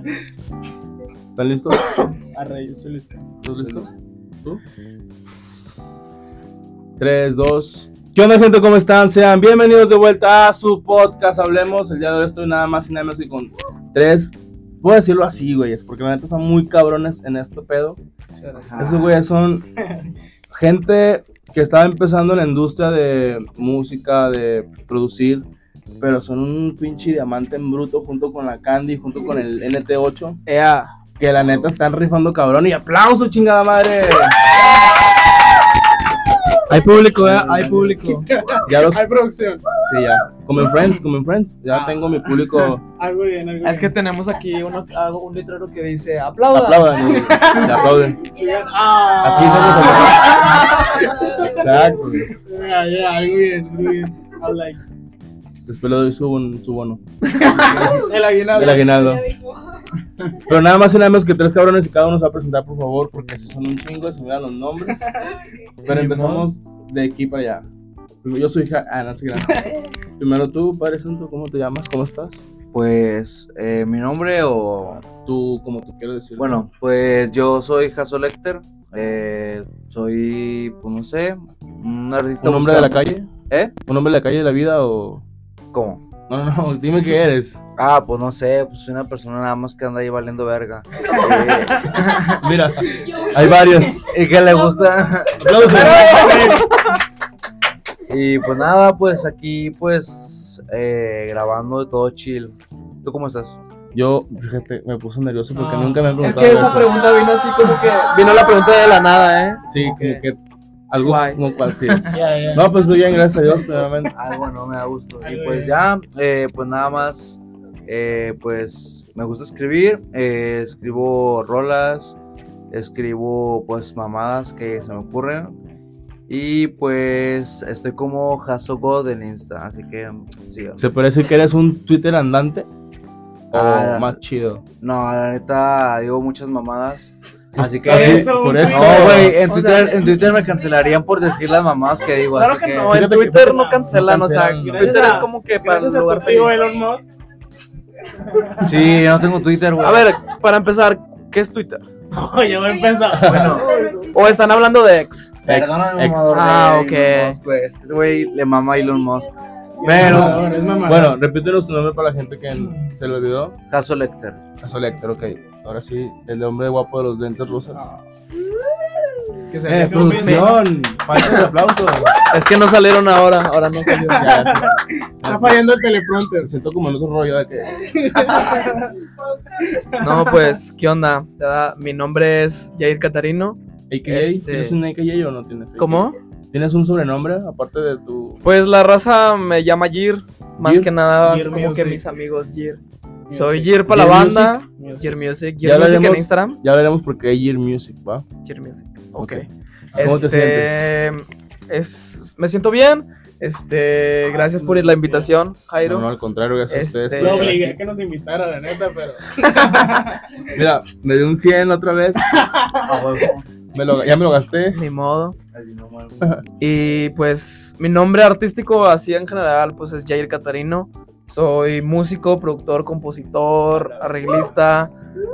¿Están listos? Arre, yo estoy listo. ¿Estás listo? ¿Tú? 3, 2. ¿Qué onda, gente? ¿Cómo están? Sean bienvenidos de vuelta a su podcast Hablemos. El día de hoy estoy nada más y nada menos que con 3. Voy a decirlo así, güeyes, porque la neta están muy cabrones en este pedo. Esos güeyes son gente que estaba empezando en la industria de música, de producir, pero son un pinche diamante en bruto junto con la Candy, junto con el NT8. Que la neta están rifando cabrón. Y aplausos, chingada madre. Hay público, hay público. Ya los... Hay producción. Sí, ya. Como en Friends. Ya tengo mi público. Algo bien, algo bien. Es que tenemos aquí un letrero que dice aplaudan. Aplaudan y se aplauden. Aquí tengo. Exacto. Ya, algo bien, algo bien. I like. Después le doy su bono. El aguinaldo. El aguinaldo. Pero nada más y nada menos que 3 cabrones y cada uno se va a presentar, por favor, porque si son un chingo, se miran los nombres. Pero empezamos de aquí para allá. Yo soy no sé qué. Primero tú, Padre Santo, ¿cómo te llamas? ¿Cómo estás? Pues, mi nombre o... Tú, como tú quieres decir. Bueno, pues yo soy Jaso Lecter. Soy, pues no sé, un artista. ¿Un hombre de la calle? ¿Eh? ¿Un hombre de la calle de la vida o...? ¿Cómo? No, dime qué eres. Pues no sé, pues soy una persona nada más que anda ahí valiendo verga. Mira, hay varios. Y que le gusta. Y pues nada, pues aquí pues grabando de todo chill. ¿Tú cómo estás? Yo, fíjate, me puse nervioso porque nunca me han preguntado. Es que esa pregunta vino así como que... Vino la pregunta de la nada, Sí, como que algo Guay. como cual, sí. Ya. No, pues estoy bien, gracias a Dios, primeramente. Bueno, me da gusto. Y Algo pues bien. ya, pues nada más, pues me gusta escribir, escribo rolas, escribo pues mamadas que se me ocurren. Y pues estoy como Jaso God en Insta, así que sí. ¿Se puede decir que eres un Twitter andante? ¿O más chido? No, la neta digo muchas mamadas. Así que Eso, por eso. no, güey, en Twitter me cancelarían por decir las mamadas que digo. Claro así que no, Fíjate en que Twitter no no cancelan, o sea, cancelan, ¿no? Twitter Gracias es como que para gracias el a lugar tu feliz. tío Elon Musk. Sí, yo no tengo Twitter, güey. A ver, para empezar, ¿qué es Twitter? Oye, voy a empezar. Bueno, ¿O están hablando de X? perdóname, ex. mamador de Ok. Elon Musk, güey. Es que ese güey le mama a Elon Musk. Pero, Es mamá. Bueno, repítenos tu nombre para la gente que se lo olvidó. Jaso Lecter. Caso Lecter, ok. Ahora sí, el hombre guapo de los lentes rosas. Que se ve Producción. Falta de aplauso. Es que no salieron ahora no salieron. Ya, Está fallando el teleprompter. me siento como en otro rollo de que... No, pues, ¿qué onda? Mi nombre es Jair Catarino. AKA, ¿tienes Este- un AKA o no tienes? AKA? ¿Cómo? ¿Tienes un sobrenombre aparte de tu...? Pues la raza me llama Jir. Más Jir. que nada, Jir como Music. que mis amigos Jir. Music. Soy Jir para la Jir banda. Music. Jir Music. Ya Jir Music en veremos. Instagram. Ya veremos por qué Year Music, ¿va? Jir Music. Ok. ¿Cómo te sientes? Me siento bien. Gracias por la invitación, Jairo. No, al contrario, gracias a ustedes. Lo obligué a que nos invitara, la neta, pero. Mira, me dio un 100 otra vez. Ya me lo gasté. Ni modo. Y pues mi nombre artístico así en general pues es Jair Catarino. Soy músico, productor, compositor, arreglista,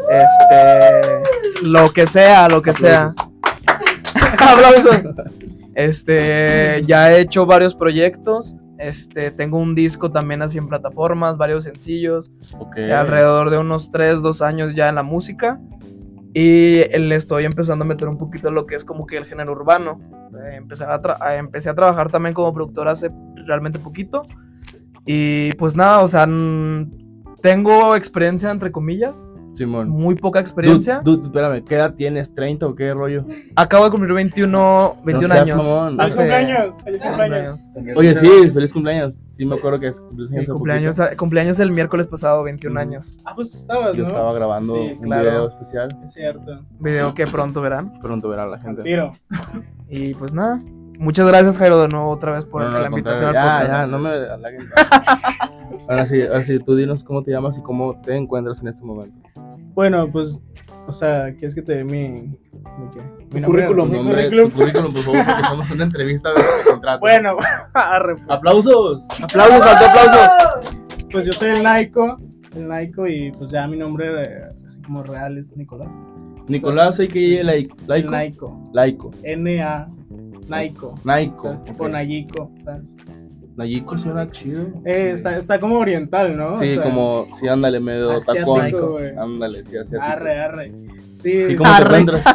lo que sea. Aplausos. Ya he hecho varios proyectos. Tengo un disco también así en plataformas, varios sencillos. Ok. Alrededor de unos 2 años ya en la música. Y le estoy empezando a meter un poquito lo que es como que el género urbano. Empecé a trabajar también como productor hace realmente poquito. Y pues nada, o sea, tengo experiencia entre comillas. Simón. Muy poca experiencia. Dude, espérame, ¿qué edad tienes? ¿30 o qué rollo? Acabo de cumplir 21 No seas años. mamón. ¡Feliz cumpleaños! ¡Feliz cumpleaños! Oye, sí, feliz cumpleaños. Sí, me acuerdo que es Sí, cumpleaños el miércoles pasado, 21 años. Ah, pues estabas, Yo ¿no? estaba grabando Sí, un claro. video especial. Es cierto. Video que pronto verán. Pronto verá la gente. Tiro. Y pues nada. Muchas gracias, Jairo, de nuevo otra vez por No, la al invitación al contrario. podcast. Ya, no me halaguen. Ahora sí, tú dinos cómo te llamas y cómo te encuentras en este momento. Bueno, pues, o sea, ¿quieres que te dé mi qué? Mi currículum. Mi Tu currículum. currículum, por favor, porque estamos en una entrevista de contrato. Bueno, arre, pues. ¡Aplausos! Aplausos, faltó aplausos. Pues yo soy el Naiko y pues ya mi nombre Monreal es Nicolás. Nicolás a.k.a. Laico. Naiko. Laico. N-A. Naiko. Naiko. O sea, tipo Nayiko, ¿sabes? Nayiko suena chido. Está como oriental, ¿no? Sí, O sea, como, sí, ándale, medio asiático, tacón. güey. Ándale, sí, asiático. Arre. Sí, ¿Y cómo te encuentras?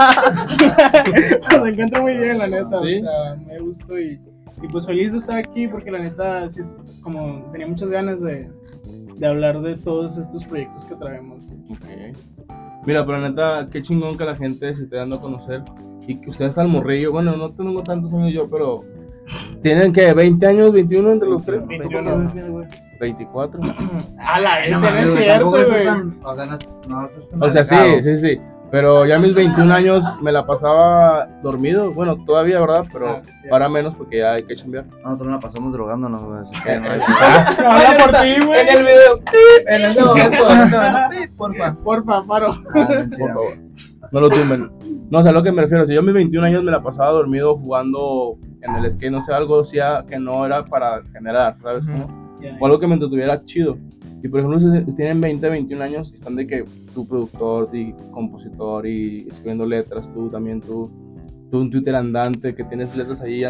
me encuentro muy bien, la neta. ¿Sí? O sea, me gustó y pues feliz de estar aquí porque la neta, sí, como tenía muchas ganas de hablar de todos estos proyectos que traemos. Ok. Mira, pero neta, qué chingón que la gente se esté dando a conocer y que ustedes están morrillo. Bueno, no tengo tantos años yo, pero tienen que 20 años, 21 entre los tres. 21. 24. A la vez, No no mames, es güey, cierto, tampoco güey. estás tan, o sea, no estás tan O sea, marcado. sí. Pero ya a mis 21 años me la pasaba dormido. Bueno, todavía, ¿verdad? Pero Ah, ya. ahora menos porque ya hay que chambear. Nosotros la pasamos drogándonos, güey. Así que no hay Habla por ti, güey. En el video. En ese momento. Porfa. Porfa, paro. Por favor. No lo tumben. No, o sea, a lo que me refiero. Si yo a mis 21 años me la pasaba dormido jugando en el skate, no sé, algo hacía que no era para generar, ¿sabes cómo? O algo que me entretuviera chido. Y por ejemplo, si tienen 20, 21 años y están de que tú productor y compositor y escribiendo letras, tú un Twitter andante que tienes letras ahí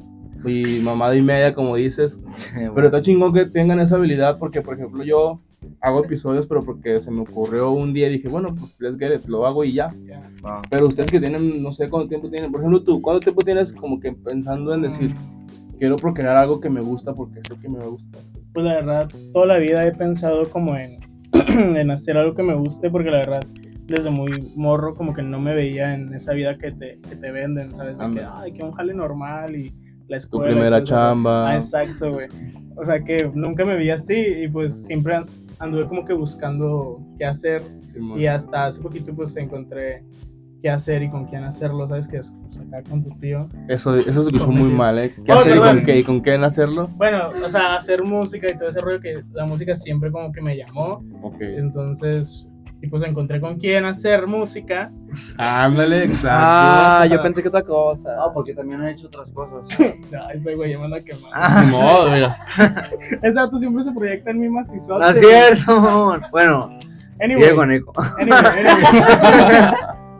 y mamada y media, como dices. Sí, Pero güey. está chingón que tengan esa habilidad porque, por ejemplo, yo hago episodios, pero porque se me ocurrió un día y dije, bueno, pues let's get it, lo hago y ya. Ah. Pero ustedes que tienen, no sé cuánto tiempo tienen, por ejemplo, tú, ¿cuánto tiempo tienes como que pensando en decir, quiero procrear algo que me gusta porque sé que me va a gustar? Pues la verdad, toda la vida he pensado como en, en hacer algo que me guste, porque la verdad, desde muy morro como que no me veía en esa vida que te venden, ¿sabes? De que, Ándale. ay, que un jale normal y la Tu escuela. y primera todo eso. chamba. Ah, exacto, güey. O sea, que nunca me vi así y pues siempre anduve como que buscando qué hacer Simón. y hasta hace poquito pues encontré qué hacer y con quién hacerlo, ¿sabes? Que es pues, acá con tu tío. Eso se escuchó muy mal, ¿eh? ¿Qué Oh, hacer perdón. y con qué en hacerlo? Bueno, o sea, hacer música y todo ese rollo, que la música siempre como que me llamó. Ok. Entonces, y pues encontré con quién hacer música. Ándale, exacto. Ah, yo pensé que otra cosa. No, porque también han hecho otras cosas. Ay, ese güey, ya me anda quemando. Ni modo, mira. Ese vato siempre se proyecta en mi macizote. No es cierto. Bueno, Anyway, sigue con Eco. anyway.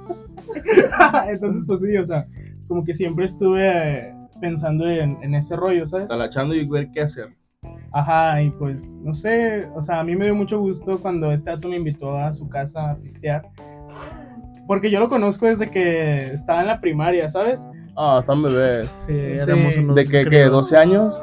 Entonces, pues sí, o sea, como que siempre estuve pensando en ese rollo, ¿sabes? Talachando y ver qué hacer. Ajá, y pues, no sé, o sea, a mí me dio mucho gusto cuando este dato me invitó a su casa a pistear. Porque yo lo conozco desde que estaba en la primaria, ¿sabes? Ah, están bebés. Sí, éramos unos ¿De qué, críos. 12 años?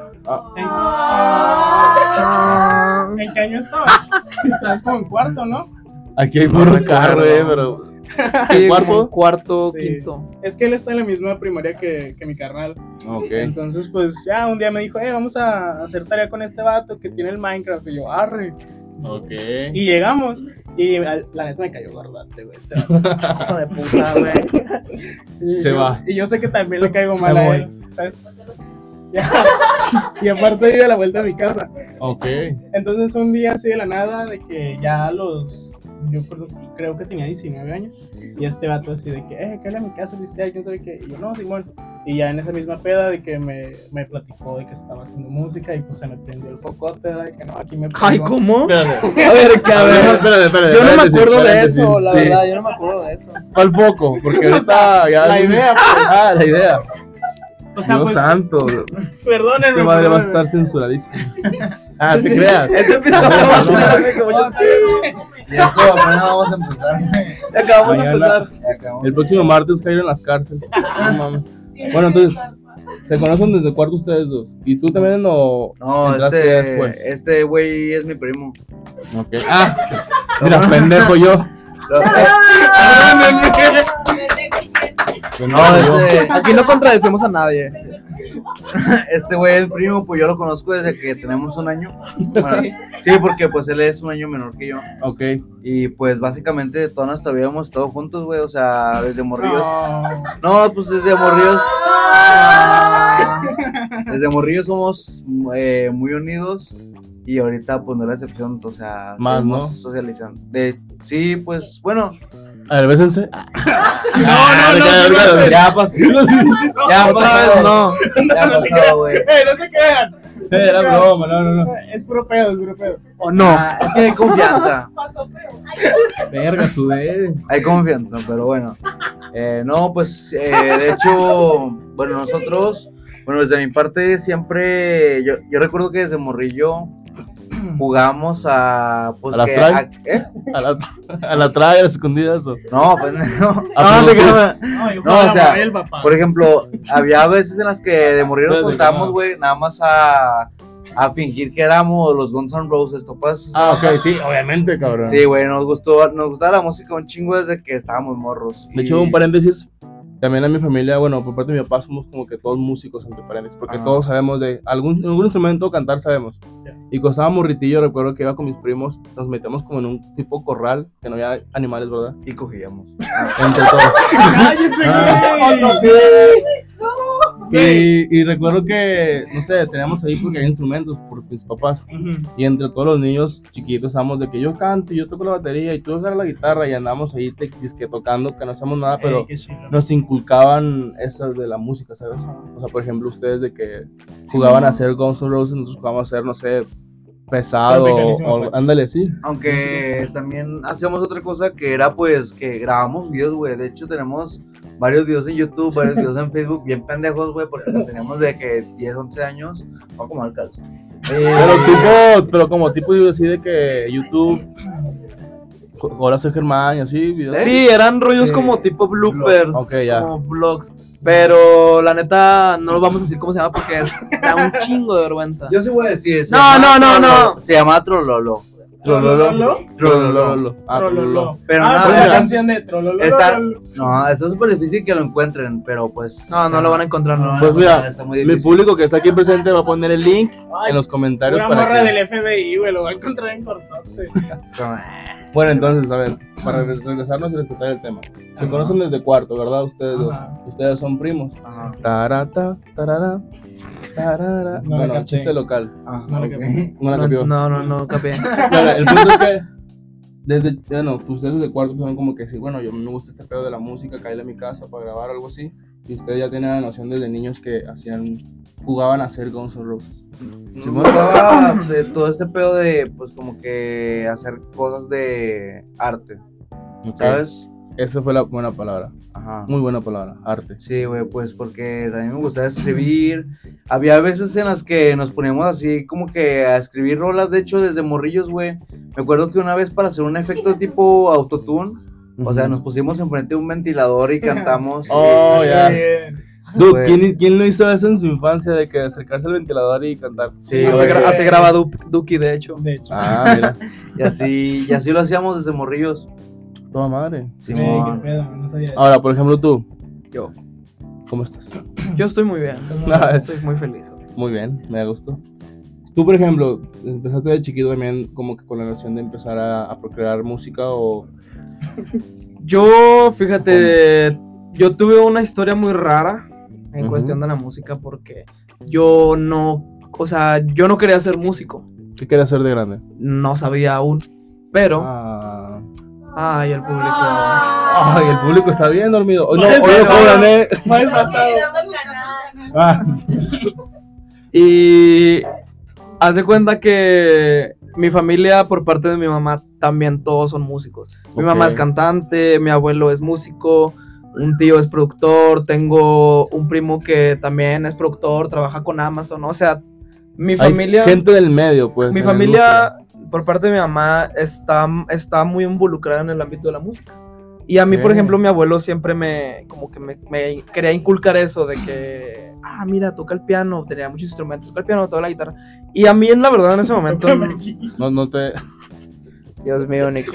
Ah, ¿En qué año estabas? Estabas como en cuarto, ¿no? aquí hay puro carro, pero... Sí, ¿Cuarto? como cuarto, Sí. quinto. Es que él está en la misma primaria que mi carnal. Ok. Entonces, pues ya un día me dijo, vamos a hacer tarea con este vato que tiene el Minecraft. Y yo, arre. Ok. Y llegamos. Y la neta me cayó gordate, güey. Este vato. Hijo de puta, güey. Y Se yo- va. Y yo sé que también le caigo mal Me a voy. él. ¿Sabes? Ya. Y aparte vive a la vuelta de mi casa. Ok. Entonces un día así de la nada, de que ya yo creo que tenía 19 años, y este vato así de que, ¿qué a mi casa, viste? ¿Quién sabe qué? Y yo, no, Simón. Y ya en esa misma peda de que me platicó de que estaba haciendo música y pues se me prendió el focote, de que no, aquí me Ay, pongo. ¿cómo? Espérate. A ver, que a ver. Espérate. Yo no me paréntesis, acuerdo de paréntesis, eso, la sí. verdad, yo no me acuerdo de eso. ¿Cuál foco? Porque ahorita ya... La idea, pues. Ah, la idea. O sea, Dios pues, santo. perdónenme. Esta madre va a perdónenme. estar censuradísima. Ah, te creas. Este episodio No, vamos no. a hablar de que muchas Ya esto apenas vamos a empezar. acabamos de Mañana. empezar. Ya acabamos. El próximo martes caer en las cárceles. No mames. Bueno, entonces, ¿se conocen desde cuarto ustedes dos? ¿Y tú también o No, entraste después? este güey es mi primo. Ok. Ah, mira, pendejo yo. Lo- Pendejo No, yo. Aquí no contradecemos a nadie. este güey es primo, pues yo lo conozco desde que tenemos un año. Bueno, sí, porque pues él es un año menor que yo. Ok. Y pues básicamente toda nuestra vida hemos estado juntos, güey. O sea, desde morrillos. No. No, pues desde morrillos. Desde morrillos somos muy unidos. Y ahorita pues no es la excepción. O sea, Más, seguimos ¿no? socializando. Sí, pues bueno. A ver, bésense. No, Ya pasó. Ya Otra vez pasó. no. Ya pasó, güey. No se crean. Era broma, no. Es puro pedo, es puro pedo. ¿O no? Ah, es que hay confianza. Pasó, pero. Verga, sudé. Hay confianza, pero bueno. No, pues, de hecho, bueno, nosotros, bueno, desde mi parte siempre, yo recuerdo que desde morrillo jugamos a, pues, ¿A las que, traes? ¿eh? A la traya, a las escondidas. ¿O? No, pues, no. Ah, No, pues, te sí. creas. No, yo No, jugaba o sea, Marvel, papá. Por ejemplo, había veces en las que de morir nos Desde que juntamos, no. güey, nada más a fingir que éramos los Guns N' Roses, ¿topas? Ah, ok, sí, obviamente, cabrón. Sí, güey, nos gustaba la música un chingo desde que estábamos morros. De hecho, un paréntesis, también en mi familia, bueno, por parte de mi papá somos como que todos músicos, entre paréntesis, porque Ajá. todos sabemos de algún instrumento cantar, sabemos. Ya. Y cuando estaba morritillo, recuerdo que iba con mis primos, nos metíamos como en un tipo corral, que no había animales, ¿verdad? Y cogíamos. Entre todos. ¡Cállese, Y recuerdo que, no sé, teníamos ahí porque hay instrumentos por mis papás. güey! Y entre todos los niños chiquitos estábamos de que yo canto y yo toco la batería y tú usas la guitarra y andamos ahí disque tocando, que no hacemos nada, pero Ey, qué chido. nos inculcaban esas de la música, ¿sabes? O sea, por ejemplo, ustedes de que jugaban a hacer Guns N' Roses, nosotros jugábamos a hacer, no sé, pesado, Tropicalísimo o Apache. ándale, sí. Aunque también hacíamos otra cosa que era pues que grabamos videos, güey. De hecho tenemos varios videos en YouTube, varios videos en Facebook, bien pendejos, güey, porque pues teníamos de que 10, 11 años, o como al calzo. Pero como tipo así de que YouTube, ahora soy Germán y así, videos. Sí, eran rollos Sí. como tipo bloopers, Ok, ya. como vlogs. Pero la neta, no lo vamos a decir cómo se llama porque da un chingo de vergüenza. Yo sí voy a decir. No, no. Se llama Trololo. Trololo. Trololo. Ah, Trololo. Pero Ah, nada, pues mira. la canción de Trololo. Está, no, está súper difícil que lo encuentren, pero pues. No lo van a encontrar, no. Pues mira, está muy mi difícil. público que está aquí presente va a poner el link Ay, en los comentarios una para morra que... del FBI, güey, lo va a encontrar en cortote. Bueno, entonces, a ver, para regresarnos y respetar el tema. Se conocen desde cuarto, ¿verdad? Ustedes dos. Ajá. Ustedes son primos. Ajá. Tarata, tarara, tarara. No la Bueno, capté. chiste local. Ajá, No lo ok. que- No la copió. No, capé. Bueno, el punto es que desde, bueno, ustedes desde cuarto son como que sí, bueno, yo me gusta este pedo de la música, caerle a mi casa para grabar algo así. Y ustedes ya tienen la noción desde niños que jugaban a hacer Guns N' Roses. Sí, me gustaba de todo este pedo de, pues, como que hacer cosas de arte, ¿sabes? Esa fue la buena palabra. Ajá. Muy buena palabra, arte. Sí, güey, pues porque también me gustaba escribir. Había veces en las que nos poníamos así como que a escribir rolas, de hecho, desde morrillos, güey. Me acuerdo que una vez para hacer un efecto tipo autotune, o sea, nos pusimos enfrente de un ventilador y cantamos. Oh, ya. Bien. Dude, Güey. ¿quién no hizo eso en su infancia de que acercarse al ventilador y cantar? Sí, Así, güey. así graba Duki, de hecho. De hecho. Ah, mira. Y así lo hacíamos desde morrillos. Toda madre. Ey, Simón. qué pedo, no sabía eso. Ahora, por ejemplo, tú, Yo. ¿cómo estás? Yo estoy muy bien. Estoy muy feliz. Muy bien, me da gusto. Tú, por ejemplo, empezaste de chiquito también como que con la noción de empezar a procrear música o... Yo, fíjate, yo tuve una historia muy rara en Ujú. cuestión de la música porque yo no quería ser músico, ¿Qué quieres hacer de grande? no sabía aún, pero, Ah. ay, el público, Ay, el público está bien dormido. Hoy no, Pues, hoy no pero- cobran, ¿eh? Más pasado. Ah, y haz de cuenta que mi familia por parte de mi mamá también todos son músicos. Mi Ok. mamá es cantante, mi abuelo es músico, un tío es productor, tengo un primo que también es productor, trabaja con Amazon, o sea, mi hay familia, gente del medio, pues. mi en la familia por parte de mi mamá está muy involucrada en el ámbito de la música. Y a mí, por Ok. ejemplo, mi abuelo siempre me quería inculcar eso de que, mira, toca el piano, tenía muchos instrumentos, toca el piano, toca la guitarra. Y a mí, en la verdad, en ese momento, industria. No te... Dios mío, Nico.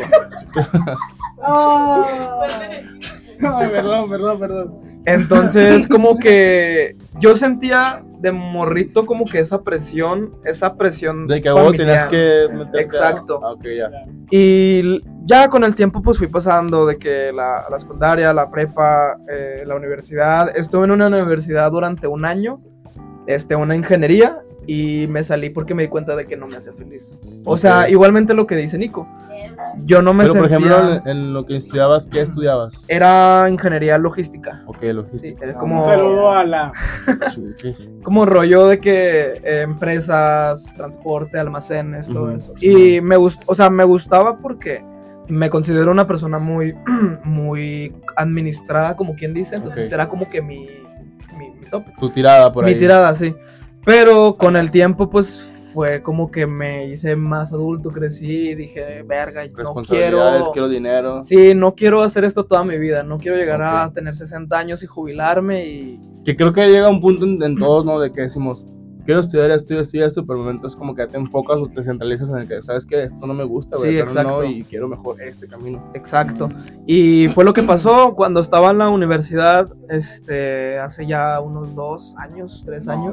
Ay, perdón. Entonces, como que yo sentía de morrito como que esa presión De que vos tenías familiar. que meterte Exacto. Ok, ya. Y ya con el tiempo pues fui pasando de que la secundaria, la prepa, la universidad. Estuve en una universidad durante un año, una ingeniería, y me salí porque me di cuenta de que no me hacía feliz. O sea, Ok. igualmente lo que dice Nico. Yo no me Pero, por sentía... ejemplo, en lo que estudiabas, ¿qué estudiabas? Era ingeniería logística. Ok, Sí, logística. es Un como, saludo a la. Sí, sí. como rollo de que empresas, transporte, almacenes, todo Ujú, eso. sí. Y me gustaba porque me considero una persona muy, muy administrada, como quien dice, entonces Ok. era como que mi top. Tu tirada por ahí. Mi tirada, sí. Pero con el tiempo, pues fue como que me hice más adulto, crecí, dije, verga, no Responsabilidades, quiero. quiero dinero. Sí, no quiero hacer esto toda mi vida, no quiero llegar a Ok. tener 60 años y jubilarme y... Que creo que llega un punto en todos, ¿no? De que decimos, quiero estudiar esto, pero el momento es como que te enfocas o te centralizas en el que, ¿sabes qué? Esto no me gusta, güey. Sí, pero no, exacto. y quiero mejor este camino. Exacto. Y fue lo que pasó cuando estaba en la universidad, hace ya unos 2 años, 3 años.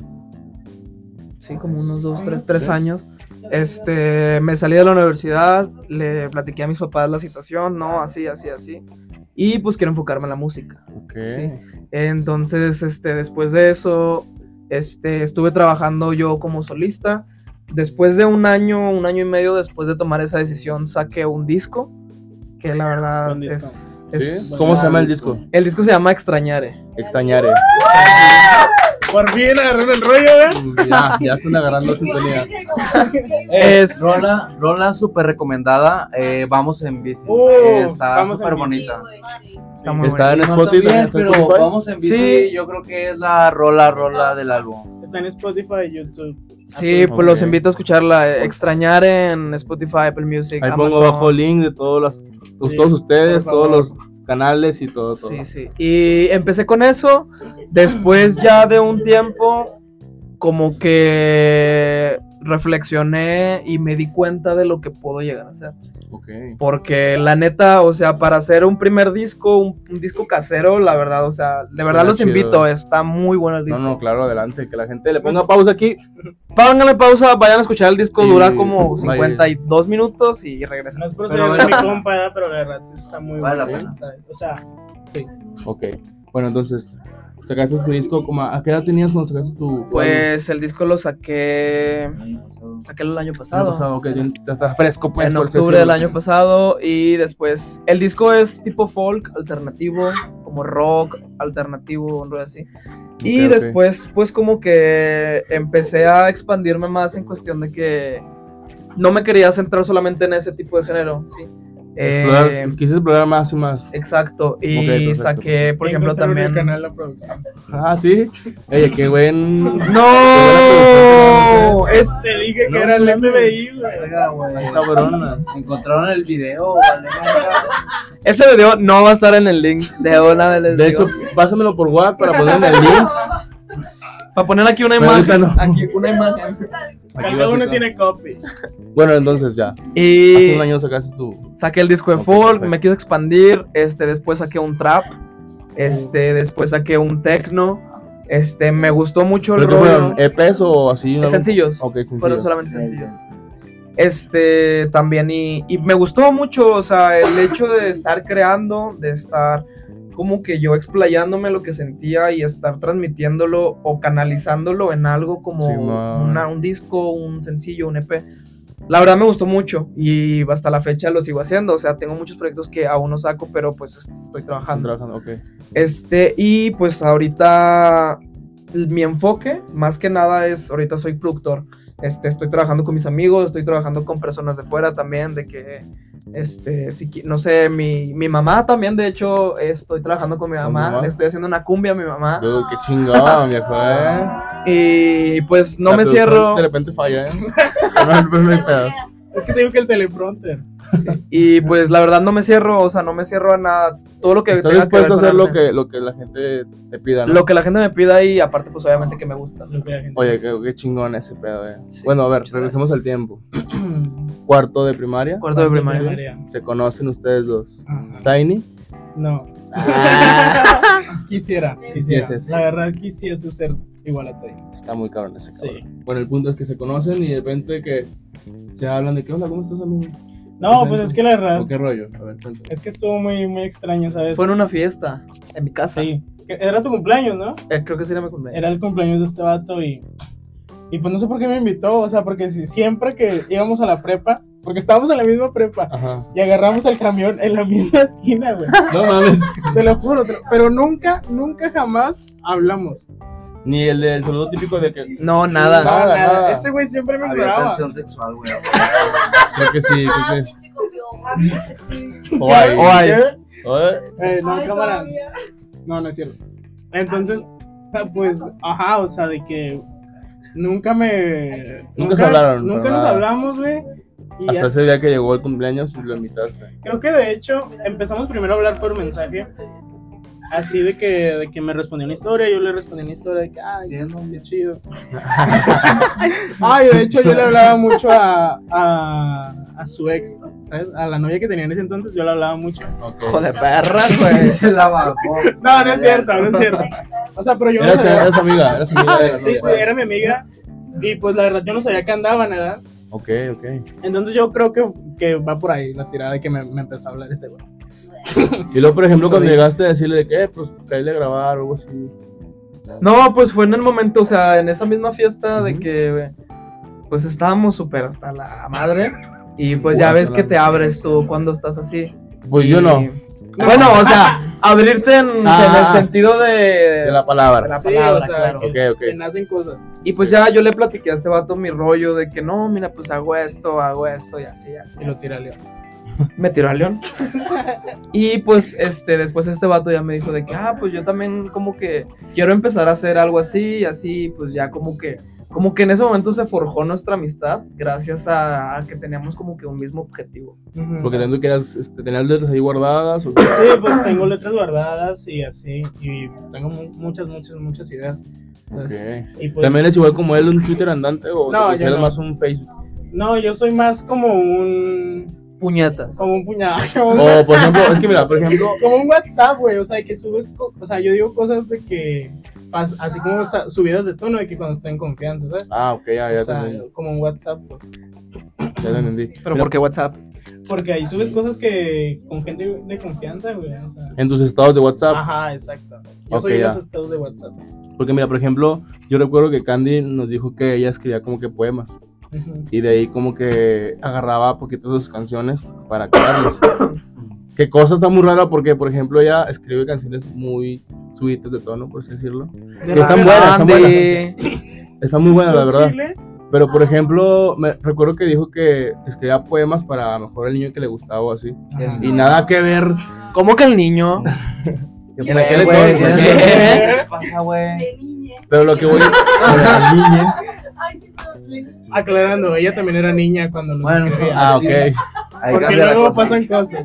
Sí, como unos 2, 3 Sí. años. Me salí de la universidad, le platiqué a mis papás la situación, no, así. Y pues quiero enfocarme en la música. Ok. Sí. Entonces, después de eso, estuve trabajando yo como solista. Después de un año y medio después de tomar esa decisión, saqué un disco, que la verdad Buen disco. es ¿Sí? ¿Cómo se llama el disco? el disco se llama Extrañare. Extrañaré. Por fin agarraron el rollo, ¿eh? Ya están agarrando sintonía. Es- Rola súper recomendada. Vamos en bici. Está Vamos en súper bici. bonita. Está muy Está en bueno. No Spotify. bien, ¿está en pero Spotify? vamos en bici. Sí. Yo creo que es la rola del álbum. Está en Spotify, YouTube. Sí, Ok. pues los invito a escucharla. Extrañare en Spotify, Apple Music, Ahí Amazon. pongo abajo el link de todos Sí, todos ustedes, por favor. todos los canales y todo. Sí. Y empecé con eso. Después ya de un tiempo, como que reflexioné y me di cuenta de lo que puedo llegar a hacer. Ok. Porque la neta, o sea, para hacer un primer disco, un disco casero, la verdad, o sea, de verdad Está los chido. invito, está muy bueno el No, disco. no, claro, adelante. Que la gente le ponga pausa aquí. Pónganle pausa, vayan a escuchar el disco, Y dura como vaya. 52 minutos y regresan. No es por Pero ser bueno. mi compa, ¿eh? Pero la verdad sí está muy Vale la bueno. pena. O sea, sí. Ok. Bueno, entonces, sacaste tu disco. ¿A qué edad tenías cuando sacaste tu Pues el disco lo saqué el año pasado. Ok, está fresco, pues. En por así octubre del decirlo. año pasado y después el disco es tipo folk alternativo, como rock alternativo, un rollo así. Y Ok, ok. después pues como que empecé a expandirme más en cuestión de que no me quería centrar solamente en ese tipo de género, sí. Quise explorar más y más. Exacto, y Ok, perfecto. saqué, por ejemplo, Encontraron también... el canal la producción. Ah, sí. Oye, qué buen. ¡No! Es... Te dije que No, era el no, FBI, güey. Verga, güey. Cabronas. Encontraron el video, vale, verga. Ese video no va a estar en el link de una de las... De hecho, pásamelo por WhatsApp para poner en el link. para poner aquí una Pero ahorita imagen, no. aquí una imagen. Aquí Cada va uno a tiene copy. Bueno, entonces ya. Hace Y un año sacaste tu. saqué el disco de Ok, folk, perfecto. me quise expandir, después saqué un trap, después saqué un techno, me gustó mucho el ¿Pero qué rollo. fueron? ¿EPs o así? ¿no? Sencillos. Ok, sencillos. Fueron solamente sencillos. También, y me gustó mucho, o sea, el hecho de estar creando, de estar como que yo explayándome lo que sentía y estar transmitiéndolo o canalizándolo en algo como Sí, man. un disco, un sencillo, un EP. La verdad me gustó mucho y hasta la fecha lo sigo haciendo, o sea, tengo muchos proyectos que aún no saco, pero pues estoy trabajando. Ok. Y pues ahorita mi enfoque más que nada es, ahorita soy productor. Estoy trabajando con mis amigos, estoy trabajando con personas de fuera también, de que, no sé, mi mamá también, de hecho, estoy trabajando con mi ¿Con tu mamá, mamá? le estoy haciendo una cumbia a mi mamá, Dude, qué chingón, viejo, y pues no La me producción cierro, De repente falla, no hay pedo. Es que te digo que el teleprompter. y pues la verdad no me cierro, o sea, no me cierro a nada, todo lo que Estás tenga que ver dispuesto a con hacer arte. lo que la gente te pida, ¿no? Lo que la gente me pida y aparte pues obviamente que me gusta. Lo que la gente- Oye, qué chingón ese pedo, Sí, Bueno, a ver, muchas regresemos gracias. al tiempo. Cuarto de primaria. Cuarto de primaria. Se conocen ustedes dos. Ajá. Tiny. No. Quisiera. Quisieses. La verdad quisiese ser igual a ti. Está muy cabrón ese Sí. cabrón. Bueno, el punto es que se conocen y de repente que se hablan de que, hola, ¿cómo estás, amigo? No, pues es que la verdad ¿O qué rollo? A ver, cuéntame. es que estuvo muy, muy extraño, ¿sabes? Fue en una fiesta, en mi casa. Sí. Es que era tu cumpleaños, ¿no? Creo que sí era mi cumpleaños. Era el cumpleaños de este vato y pues no sé por qué me invitó, o sea, porque siempre que íbamos a la prepa, porque estábamos en la misma prepa Ajá. y agarramos el camión en la misma esquina, güey. No mames. Te lo juro, pero nunca jamás hablamos. Ni el del saludo típico de que. No, nada. Nada. Ese güey siempre me Había ignoraba. tensión sexual, güey. Creo que sí, creo que. O hay. O hay. No, cámara. No, no es cierto. Entonces, pues, ajá, o sea, de que nunca se hablaron, Nunca para nos nada. hablamos, güey. Y Hasta ya, ese día que llegó el cumpleaños y lo invitaste. creo que de hecho empezamos primero a hablar por mensaje. Así de que me respondía una historia, yo le respondía una historia de que, ay, qué chido. Ay, de hecho yo le hablaba mucho a su ex, ¿sabes? A la novia que tenía en ese entonces, yo le hablaba mucho. Ok. Hijo de perra, güey. Se la bajó. No, no es cierto, no es cierto. O sea, pero yo no Eras sabía. amiga de la Sí, novia. sí, era mi amiga. Y pues la verdad yo no sabía que andaban, ¿verdad? Ok. Entonces yo creo que va por ahí la tirada de que me empezó a hablar este güey. Y luego, por ejemplo, Eso cuando dice. llegaste a decirle de que, pues, caerle a grabar o algo así. No, pues fue en el momento, o sea, en esa misma fiesta de Ujú. que, pues estábamos súper hasta la madre. Y pues ya Hasta ves la que te madre. abres tú cuando estás así. Pues Y- yo no, Bueno, o sea, abrirte en el sentido de la de la palabra. Sí, palabra, o sea, claro. que, Ok. que nacen cosas. Y pues ya yo le platiqué a este vato mi rollo de que no, mira, pues hago esto y así. Y lo tira a León. Me tiró al león. Y pues después este vato ya me dijo de que, pues yo también como que quiero empezar a hacer algo así, y así, pues ya como que en ese momento se forjó nuestra amistad gracias a que teníamos como que un mismo objetivo. Porque tanto que eras, tenías letras ahí guardadas. O... Sí, pues tengo letras guardadas y así, y tengo muchas ideas. Ok. Y pues, ¿También es igual como él, un Twitter andante o No, te yo consideras no. más un Facebook? no, yo soy más como un Puñetas. puñado, O, por ejemplo, es que mira, por ejemplo, como un WhatsApp, güey, o sea, que subes, o sea, yo digo cosas de que, así como subidas de tono, de que cuando estoy en confianza, ¿sabes? ok, ya O te sea, entendí. como un WhatsApp, pues. Ya te entendí. Pero Mira, ¿por qué WhatsApp? Porque ahí subes cosas que con gente de confianza, güey, o sea. en tus estados de WhatsApp. Ajá, exacto. Yo Ok, soy ya. los estados de WhatsApp. Porque mira, por ejemplo, yo recuerdo que Candy nos dijo que ella escribía como que poemas. Ujú. Y de ahí como que agarraba poquitos de sus canciones para crearlas. Que cosa está muy rara porque, por ejemplo, ella escribe canciones muy subidas de tono, por así decirlo. De Que están repente- buenas, están buenas. Andy. Está muy buena, la ¿Con verdad. Chile? Pero, por ejemplo, recuerdo que dijo que escribía poemas para a lo mejor el niño que le gustaba o así. Ajá. Y nada que ver. ¿Cómo que el niño? En aquel Güey, entonces, ¿qué le pasa, güey? pero lo que voy a niña. Aclarando, ella también era niña cuando nos Bueno, escribía. Ah, ok. Ahí Porque cambia la luego cosa. pasan cosas.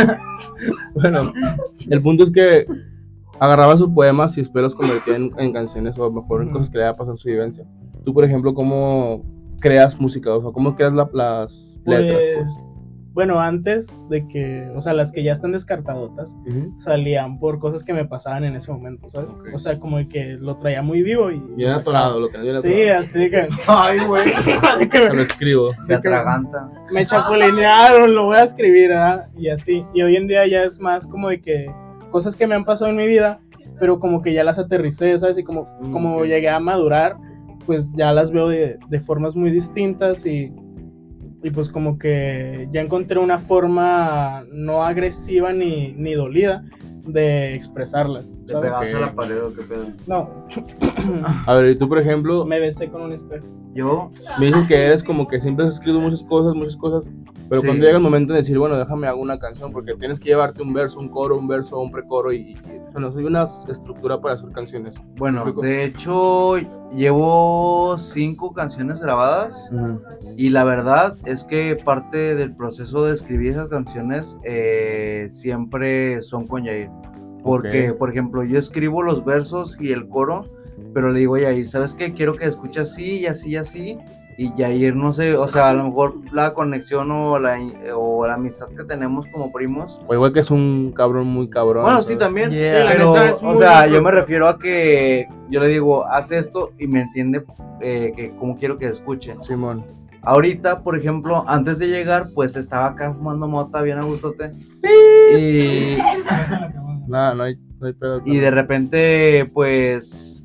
Bueno, el punto es que agarraba sus poemas y después los convertía en canciones o a lo mejor en Ujú. cosas que le había pasado en su vivencia. Tú, por ejemplo, ¿cómo creas música? O sea, ¿cómo creas las letras? Pues, bueno, antes de que, o sea, las que ya están descartadotas, Ujú. salían por cosas que me pasaban en ese momento, ¿sabes? Ok. O sea, como de que lo traía muy vivo y... Bien o sea, atorado, lo tenía bien atorado. Sí, así que... Ay, güey. así que Lo escribo. Se atraganta. me chapulinearon, lo voy a escribir, ¿verdad? Y así. Y hoy en día ya es más como de que cosas que me han pasado en mi vida, pero como que ya las aterricé, ¿sabes? Y como Ok. llegué a madurar, pues ya las veo de formas muy distintas y pues como que ya encontré una forma no agresiva ni dolida de expresarlas, Te ¿sabes? pegaste Ok. a la pared o qué pedo. No, A ver, y tú, por ejemplo, me besé con un espejo. Yo, me dices que eres como que siempre has escrito muchas cosas, pero Sí. cuando llega el momento de decir, bueno, déjame hago una canción, porque tienes que llevarte un verso, un coro, un verso, un precoro, y bueno, soy una estructura para hacer canciones. bueno, Rico. de hecho, llevo 5 canciones grabadas. Y la verdad es que parte del proceso de escribir esas canciones siempre son con Yair. Porque, Ok. por ejemplo, yo escribo los versos y el coro, pero le digo a Yair, ¿sabes qué? Quiero que escuche así y así y así. Y Yair, no sé, o sea, a lo mejor la conexión o la amistad que tenemos como primos. O igual que es un cabrón muy cabrón. Bueno, sí, ¿sabes? también. Yeah. Sí, la Pero, neta es o muy sea, bueno. yo me refiero a que yo le digo, haz esto y me entiende que como quiero que escuche. Simón. Ahorita, por ejemplo, antes de llegar, pues estaba acá fumando mota bien a gustote. Y, Nada, no hay pedo. y de repente, pues,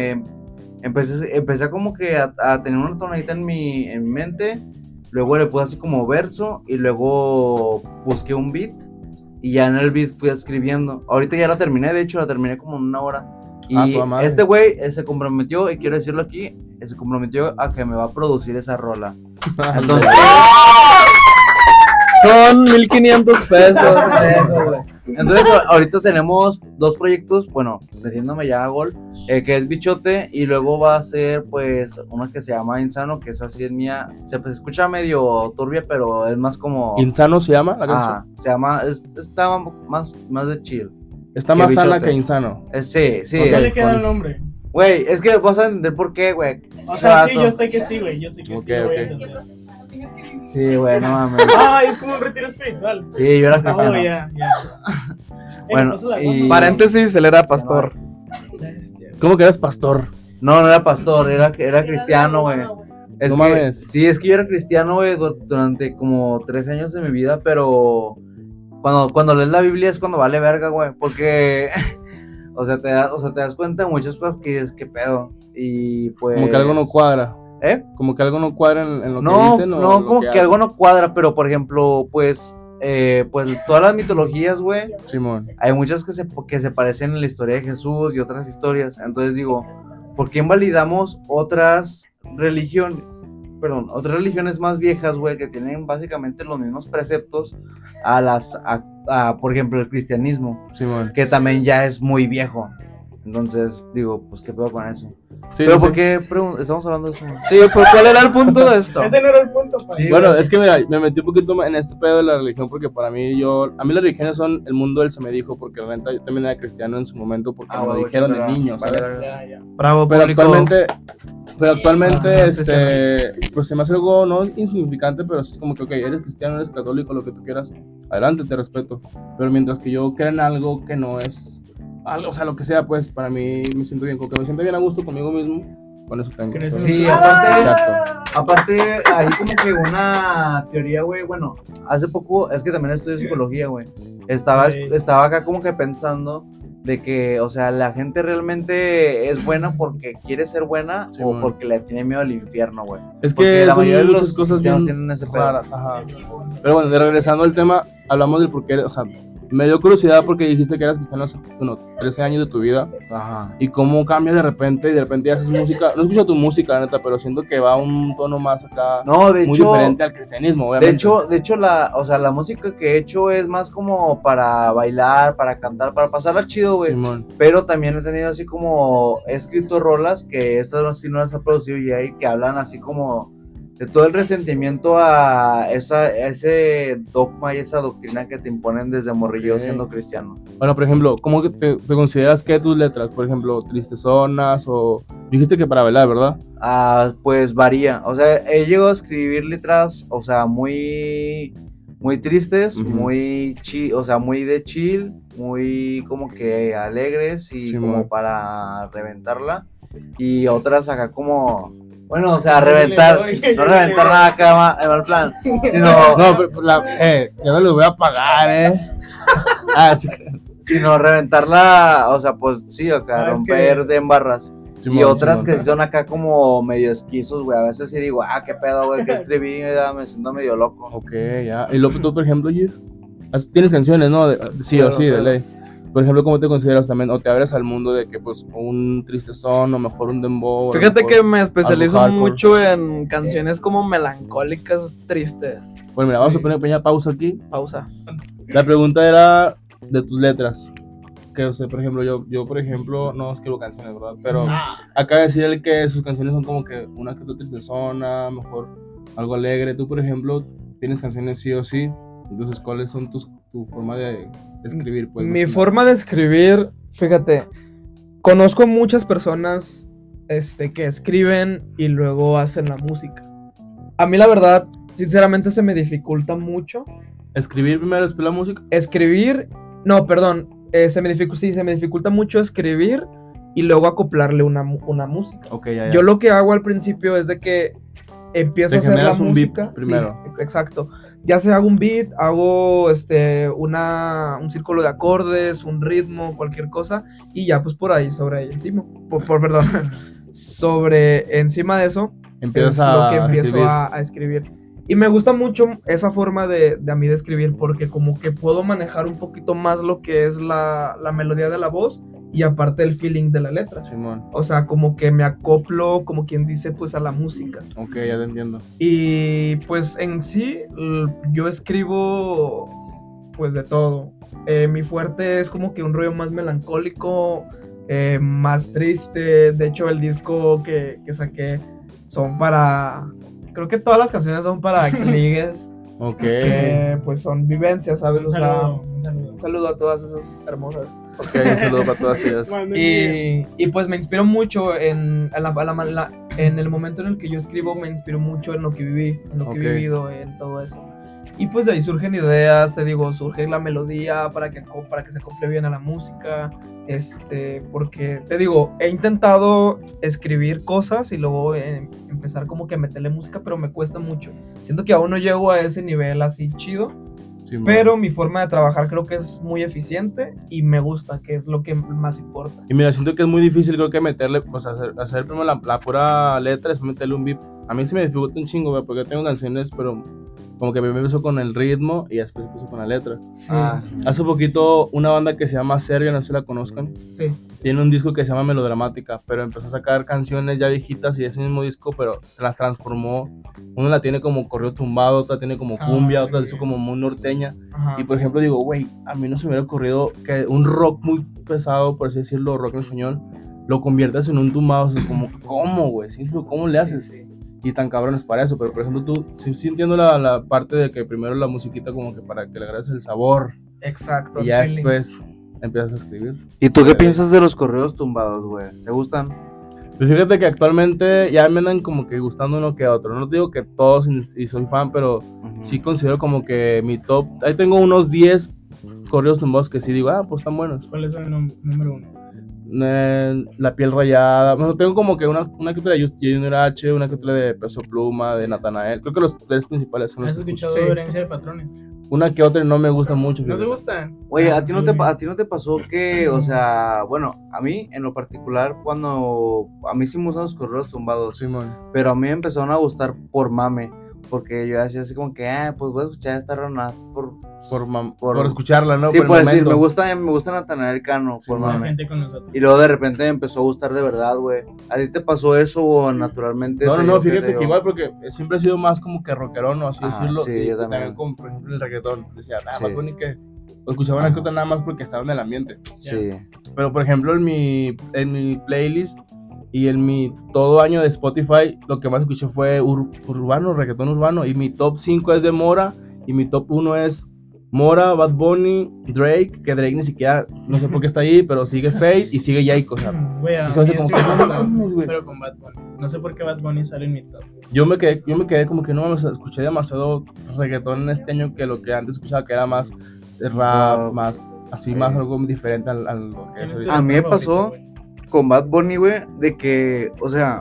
empecé como que a tener una tonadita en mi mente. Luego le puse así como verso y luego busqué un beat. Y ya en el beat fui escribiendo. Ahorita ya la terminé, de hecho, la terminé como en 1 hora. Y toda madre. este güey se comprometió, y quiero decirlo aquí, se comprometió a que me va a producir esa rola. Entonces, Son 1,500 pesos. Entonces, ahorita tenemos 2 proyectos, bueno, metiéndome ya a gol, que es Bichote, y luego va a ser, pues, una que se llama Insano, que esa sí es mía. Se escucha medio turbia, pero es más como... ¿Insano se llama la canción? se llama, está más de chill. Está que más sana Bichote. que insano. Sí, sí. Ok. ¿Qué le queda con- el nombre? Güey, es que vas a entender por qué, güey. O sea, sí, yo sé que sí, güey. Yo sé que Ok, sí, lo voy a ok. entender. Sí, güey, no mames. Ah, es como un retiro espiritual. Sí, yo era Oh, cristiano. ya. Bueno, Pasa la y- bomba. Paréntesis, él era pastor. Bestia. ¿Cómo que eres pastor? No era pastor, era cristiano, güey. Es No que, mames. sí, es que yo era cristiano, güey, durante como 13 años de mi vida, pero cuando lees la Biblia es cuando vale verga, güey, porque, o sea, te das cuenta de muchas cosas que es que pedo, y pues... Como que algo no cuadra. ¿Eh? Como que algo no cuadra en lo que No, dicen o no, lo como que hacen. algo no cuadra, pero por ejemplo, pues todas las mitologías, güey, Simón. hay muchas que se parecen en la historia de Jesús y otras historias. Entonces digo, ¿por qué invalidamos otras religiones? Perdón, otras religiones más viejas, güey, que tienen básicamente los mismos preceptos a, por ejemplo, el cristianismo, Simón. que también ya es muy viejo. Entonces digo, pues qué pedo con eso. Sí, Pero sí. ¿por qué estamos hablando de eso? Sí, pero ¿cuál era el punto de esto? Ese no era el punto, pa. Sí, Bueno, güey. es que mira, me metí un poquito en este pedo de la religión porque para mí a mí las religiones son el mundo del se me dijo, porque la neta yo también era cristiano en su momento porque me lo güey, dijeron de chingada. niño, Vale, ¿sabes? verga. Ya. Bravo, Pero público. actualmente, Ajá, pues se me hace algo no insignificante, pero es como que, ok, eres cristiano, eres católico, lo que tú quieras, adelante, te respeto. Pero mientras que yo crea en algo que no es algo, o sea, lo que sea, pues para mí me siento bien, con que me siento bien a gusto conmigo mismo, con eso tengo. ¿Crees en ¿sabes? Sí, Ah. aparte, Exacto. aparte, hay como que una teoría, güey, bueno, hace poco, es que también estudio psicología, güey, estaba acá como que pensando de que, o sea, la gente realmente es buena porque quiere ser buena Sí, o man. porque le tiene miedo al infierno, güey. Es Porque que la son mayoría de muchas los cosas cristianos bien tienen ese pedo. raras, ajá. Pero bueno, regresando al tema, hablamos del por qué, o sea, me dio curiosidad porque dijiste que eras cristiano hace, 13 años de tu vida Ajá. y cómo cambia de repente y de repente ya haces música, no escucho tu música, la neta, pero siento que va a un tono más acá, No, de muy hecho, diferente al cristianismo, obviamente. de hecho la música que he hecho es más como para bailar, para cantar, para pasarla chido, güey. Simón, Pero también he tenido así como, he escrito rolas que esas sí no las ha producido Jay, que hablan así como de todo el resentimiento a ese dogma y esa doctrina que te imponen desde morrillo Ok. siendo cristiano. bueno, por ejemplo, ¿cómo que te consideras que tus letras, por ejemplo, tristezonas o dijiste que para bailar, ¿verdad? Pues varía, o sea, he llegado a escribir letras, o sea, muy tristes, Ujú. muy o sea, muy de chill, muy como que alegres y Sí, como man. para reventarla, y otras acá como, bueno, o sea, reventar, no reventar nada acá en mal plan, sino, No, pero ya no les voy a pagar, sí, sino reventarla, o sea, pues sí, acá Ah, es romper que- de en barras. Simón, Y otras Simón. que sí son acá como medio esquizos, güey. A veces sí digo, qué pedo, güey, que escribí, me siento medio loco. Ok, ya. Y luego tú, por ejemplo, Gir, tienes canciones, ¿no? Sí o Claro, sí, de claro. ley. Por ejemplo, ¿cómo te consideras también? ¿O te abres al mundo de que, pues, un tristezón o mejor un dembow? o a lo Fíjate mejor- que me especializo hardcore. mucho en canciones como melancólicas, tristes. Bueno, mira, vamos Sí. a poner pequeña pausa aquí. Pausa. La pregunta era de tus letras. Que, o sea, por ejemplo, yo por ejemplo, no escribo canciones, ¿verdad? Pero acaba de decir él que sus canciones son como que una que otra tristezona, mejor algo alegre. Tú, por ejemplo, tienes canciones sí o sí. Entonces, ¿cuáles son tu forma de escribir? Pues, Mi forma de escribir, fíjate, conozco muchas personas que escriben y luego hacen la música. A mí la verdad, sinceramente se me dificulta mucho ¿Escribir primero, después la música? escribir, no, perdón, se me dificulta mucho escribir y luego acoplarle una música. Ok, ya. Yo lo que hago al principio es de que empiezo Te a hacer la generas un beat música. primero. Sí, exacto. Ya sea hago un beat, hago un círculo de acordes, un ritmo, cualquier cosa, y ya pues por ahí, sobre ahí encima. Perdón. Sobre encima de eso Empiezas es lo que a empiezo escribir. a escribir. Y me gusta mucho esa forma de a mí de escribir porque como que puedo manejar un poquito más lo que es la melodía de la voz y aparte el feeling de la letra. Simón. O sea, como que me acoplo, como quien dice, pues a la música. Ok, ya te entiendo. Y pues en sí, yo escribo pues de todo. Mi fuerte es como que un rollo más melancólico, más triste. De hecho, el disco que saqué son para... Creo que todas las canciones son para ex-ligues. Ok. Que pues son vivencias, ¿sabes? Un O sea, saludo, un saludo. un saludo a todas esas hermosas. Ok, un saludo para todas ellas. Y pues me inspiro mucho en el momento en el que yo escribo, me inspiro mucho en lo que viví, en lo que Ok. he vivido, en todo eso. Y pues de ahí surgen ideas, te digo, surge la melodía para que se acople bien a la música. Porque te digo, he intentado escribir cosas y luego empezar como que a meterle música, pero me cuesta mucho. Siento que aún no llego a ese nivel así chido. Simón. Pero mi forma de trabajar creo que es muy eficiente y me gusta, que es lo que más importa. Y mira, siento que es muy difícil, creo que meterle, o sea, hacer primero la pura letra, después meterle un beat. A mí se me dificulta un chingo, güey, porque yo tengo canciones, pero como que primero empiezo con el ritmo y después empiezo con la letra. Sí, Hace poquito una banda que se llama Serbia, no sé si la conozcan, sí. tiene un disco que se llama Melodramática, pero empezó a sacar canciones ya viejitas y ese mismo disco, pero las transformó. Una la tiene como corrido tumbado, otra tiene como cumbia, otra la hizo como muy norteña. Ajá. Y por ejemplo digo, güey, a mí no se me hubiera ocurrido que un rock muy pesado, por así decirlo, rock en español, lo conviertas en un tumbado. O sea, como, ¿cómo, güey? ¿Sí? ¿Cómo le haces? Sí, sí. Y tan cabrones para eso. Pero por ejemplo tú, sí entiendo la parte de que primero la musiquita como que para que le agarres el sabor. Exacto. Y el ya feeling. después empiezas a escribir. ¿Y tú qué piensas de los corridos tumbados, güey? ¿Te gustan? Pues fíjate que actualmente ya me andan como que gustando uno que otro. No te digo que todos y soy fan, pero sí considero como que mi top. Ahí tengo unos 10 corridos tumbados que sí digo, pues están buenos. ¿Cuál es el número uno? La piel rayada. Bueno, tengo como que una que otra de Junior H, una que otra de Peso Pluma, de Natanael. Creo que los 3 principales son los ¿Has que escuchado Sí. Herencia de Patrones? Una que otra no me gusta mucho. ¿No te fíjate. gustan? Oye, ¿a ti no Ah, te pasó que, o sea, bueno, a mí en lo particular, cuando a mí sí me gustan los corridos tumbados, Simón. pero a mí me empezaron a gustar por mame, porque yo hacía así como que, pues voy a escuchar esta rana Por escucharla, ¿no? sí, por el por decir, momento. me gusta Natanael Cano, Sí, por man. La mame. gente con nosotros. Y luego de repente me empezó a gustar de verdad, güey. ¿A ti te pasó eso o naturalmente? No, se no, dio fíjate te que dio? igual porque siempre he sido más como que rockerón o así Ajá, decirlo. sí, y yo también. también. Como por ejemplo el reggaetón. Decía, Sí. más bonito que. O escuchaba una Ajá. que otra nada más porque estaba en el ambiente. Sí. Pero por ejemplo en mi playlist y en mi todo año de Spotify, lo que más escuché fue urbano, reggaetón urbano. Y mi top 5 es de Mora y mi top 1 es Mora, Bad Bunny, Drake, que Drake ni siquiera, no sé por qué está ahí, pero sigue Fate y sigue Jayco, o sea, Güey, a y se hace mí como sí que, me no gusta, mames, güey. pero con Bad Bunny. No sé por qué Bad Bunny sale en mi top. Yo me quedé como que no, o sea, escuché demasiado reggaetón en este año que lo que antes escuchaba que era más rap, más así, Sí. más algo muy diferente a lo que ¿Quién es es tu ahorita. A mí me rapero pasó favorito, güey? con Bad Bunny, güey, de que, o sea,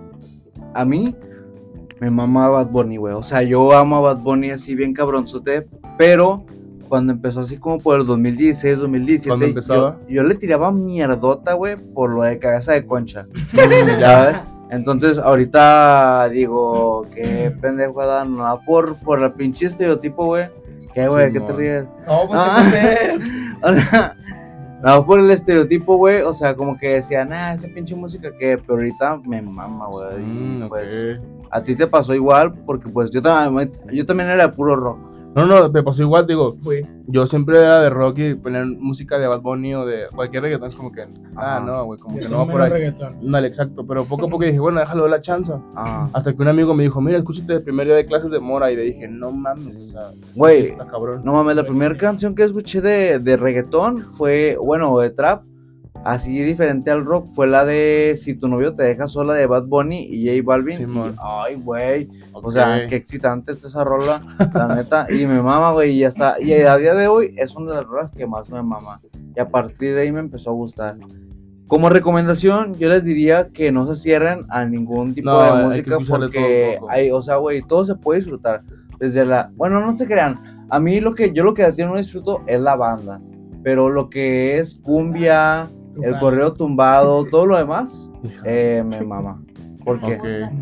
a mí me mama Bad Bunny, güey. O sea, yo amo a Bad Bunny así bien cabronzote, pero cuando empezó así como por el 2016, 2017, ¿Cuándo empezaba? yo le tiraba mierdota, güey, por lo de cabeza de concha, Ya. ¿sabes? Entonces, ahorita digo, qué pendejada, no, por el pinche estereotipo, güey. ¿Qué, güey? ¿Qué te Simón. ríes? No, pues Ah. qué hacer. O sea, no, por el estereotipo, güey, o sea, como que decían, esa pinche música que, pero ahorita me mama, güey, y, Ok. pues, a ti te pasó igual, porque pues yo también era de puro rock. No, me pasó igual, digo, Güey, yo siempre era de rock y poner música de Bad Bunny o de cualquier reggaetón, es como que, Ajá. no, güey, como Yo que tomo no va por menos ahí. reggaetón. No, exacto, pero poco a poco dije, bueno, déjalo de la chance. Ajá. Hasta que un amigo me dijo, mira, escúchate el primer día de clases de Mora, y le dije, no mames, o sea, Güey, sí está cabrón. No mames, la Buenísimo. primera canción que escuché de reggaetón fue, bueno, de trap, así diferente al rock, fue la de Si tu novio te deja sola de Bad Bunny y J Balvin. Simón. Y, ay, güey, o Ok. sea, qué excitante está esa rola, la neta, y me mama, güey, y ya está, y a día de hoy es una de las rolas que más me mama, y a partir de ahí me empezó a gustar. Como recomendación, yo les diría que no se cierren a ningún tipo No, de hay que música escucharle todo porque un poco. hay, o sea, güey, todo se puede disfrutar. Desde bueno, no se crean. A mí lo que yo no disfruto es la banda, pero lo que es cumbia, Tu el fan. correo tumbado, todo lo demás, Hija. me mama. ¿Por qué? Ok.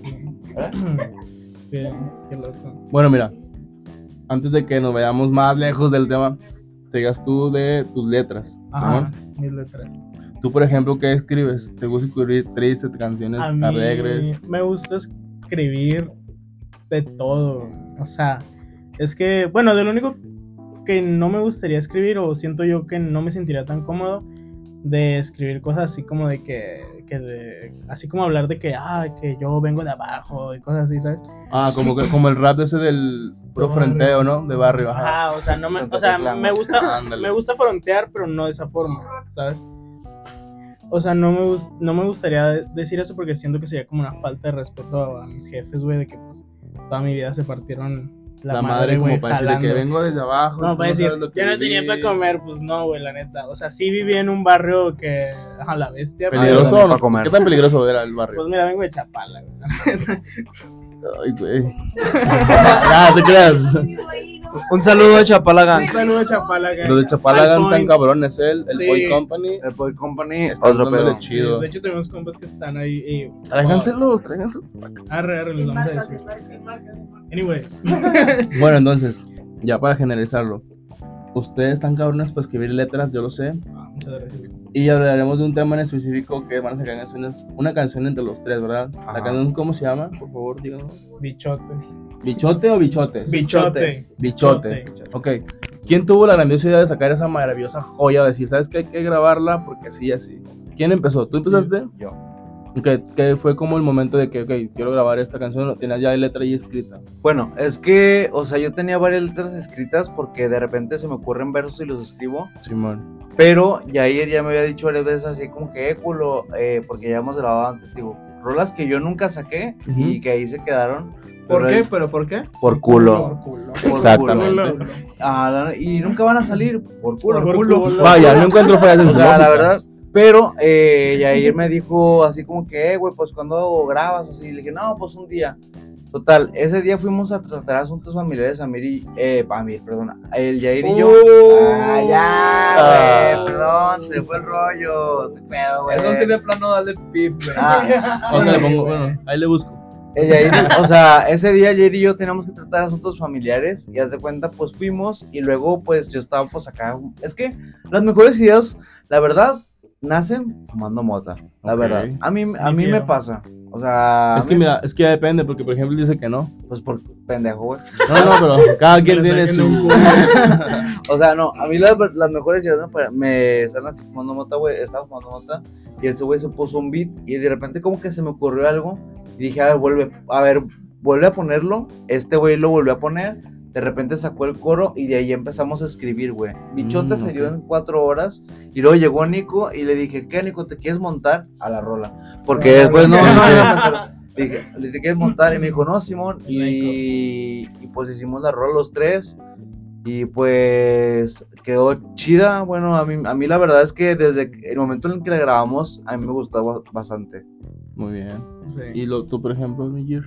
Sí. Qué loco. Bueno, mira, antes de que nos vayamos más lejos del tema, sigas tú de tus letras. Ajá, ¿no? mis letras. Tú, por ejemplo, ¿qué escribes? ¿Te gusta escribir tristes, canciones A mí alegres? me gusta escribir de todo. O sea, es que, bueno, de lo único que no me gustaría escribir, o siento yo que no me sentiría tan cómodo de escribir cosas así como de así como hablar de que yo vengo de abajo y cosas así, ¿sabes? Ah, como el rap ese del puro De barrio. frenteo, ¿no? De barrio, ajá. Ajá, o sea, Santa o sea, Tecla, me gusta, Ándale. me gusta frontear, pero no de esa forma, ¿sabes? O sea, no me gustaría decir eso porque siento que sería como una falta de respeto a mis jefes, güey, de que pues toda mi vida se partieron La madre como güey, para decirle que jalando. vengo desde abajo. No, tú para decir, sabes lo que yo no viví. tenía para comer, pues no, güey, la neta. O sea, sí viví en un barrio que, a la bestia. ¿Peligroso también o no? para comer. ¿Qué tan peligroso era el Pues barrio? mira, vengo de Chapala, güey. Ay, güey. Ah, te creas. Un saludo a Chapalagan. Un saludo de Chapala, güey. Los de Chapala Al tan Point. cabrones, el Sí. Boy Company. El Boy Company, Están otro dándole pedo. chido. De hecho, tenemos compas que están ahí. Y, Tráiganselos. Arre, les vamos a decir. Anyway. Bueno, entonces, ya para generalizarlo. Ustedes están cabrones para escribir letras, yo lo sé. Muchas gracias. Y hablaremos de un tema en específico que van a sacar una canción entre los tres, ¿verdad? Ajá. La canción, ¿cómo se llama? Por favor, díganos. Bichote. ¿Bichote o bichotes? Bichote. Bichote. Ok. ¿Quién tuvo la grandiosa idea de sacar esa maravillosa joya? De decir, ¿sabes qué? Hay que grabarla porque así y así. ¿Quién empezó? ¿Tú empezaste? Yo. Que fue como el momento de que, ok, quiero grabar esta canción, lo tenías ya de letra ahí escrita. Bueno, es que, o sea, yo tenía varias letras escritas porque de repente se me ocurren versos y los escribo. Simón. Pero Yair ya me había dicho varias veces así como que, culo, porque ya hemos grabado antes, digo, rolas que yo nunca saqué Ujú. y que ahí se quedaron. ¿Por pero qué? ahí- ¿Pero por qué? Por culo. Por culo. Por Exactamente. culo. Y nunca van a salir por culo. Por culo. Vaya, no encuentro fallas en O su sea, la lógica. verdad. Pero Yair me dijo así como que, güey, pues cuando grabas, así. Le dije, no, pues un día. Total, ese día fuimos a tratar asuntos familiares a perdona, el Yair y yo. Ya, güey, perdón, se fue el rollo. Qué pedo, güey. Eso sí de plano dale pip, güey. Ahorita le pongo, bueno, ahí le busco. El Yair, o sea, ese día Yair y yo teníamos que tratar asuntos familiares y haz de cuenta, pues fuimos y luego pues yo estaba pues acá. Es que las mejores ideas, la verdad, nacen fumando mota, la Ok. verdad. A mí me quiero. pasa, o sea, Es que mira, es que ya depende, porque por ejemplo él dice que no. pues por pendejo, güey. No, pero cada quien Pero tiene sé que su... no. O sea, no, a mí las mejores ideas me están así fumando mota, güey, estaba fumando mota y ese güey se puso un beat y de repente como que se me ocurrió algo y dije, vuelve a ponerlo, este güey lo volvió a poner, de repente sacó el coro y de ahí empezamos a escribir, güey. Bichote se dio ok. en 4 horas y luego llegó Nico y le dije, ¿qué, Nico, te quieres montar a la rola? Porque después no iba a pensar. Le dije, ¿te quieres montar? Y me dijo, no, Simón. Y pues hicimos la rola los tres. Y pues quedó chida. Bueno, a mí la verdad es que desde el momento en el que la grabamos, a mí me gustó bastante. Muy bien. Sí. ¿Y tú, por ejemplo, Miguel?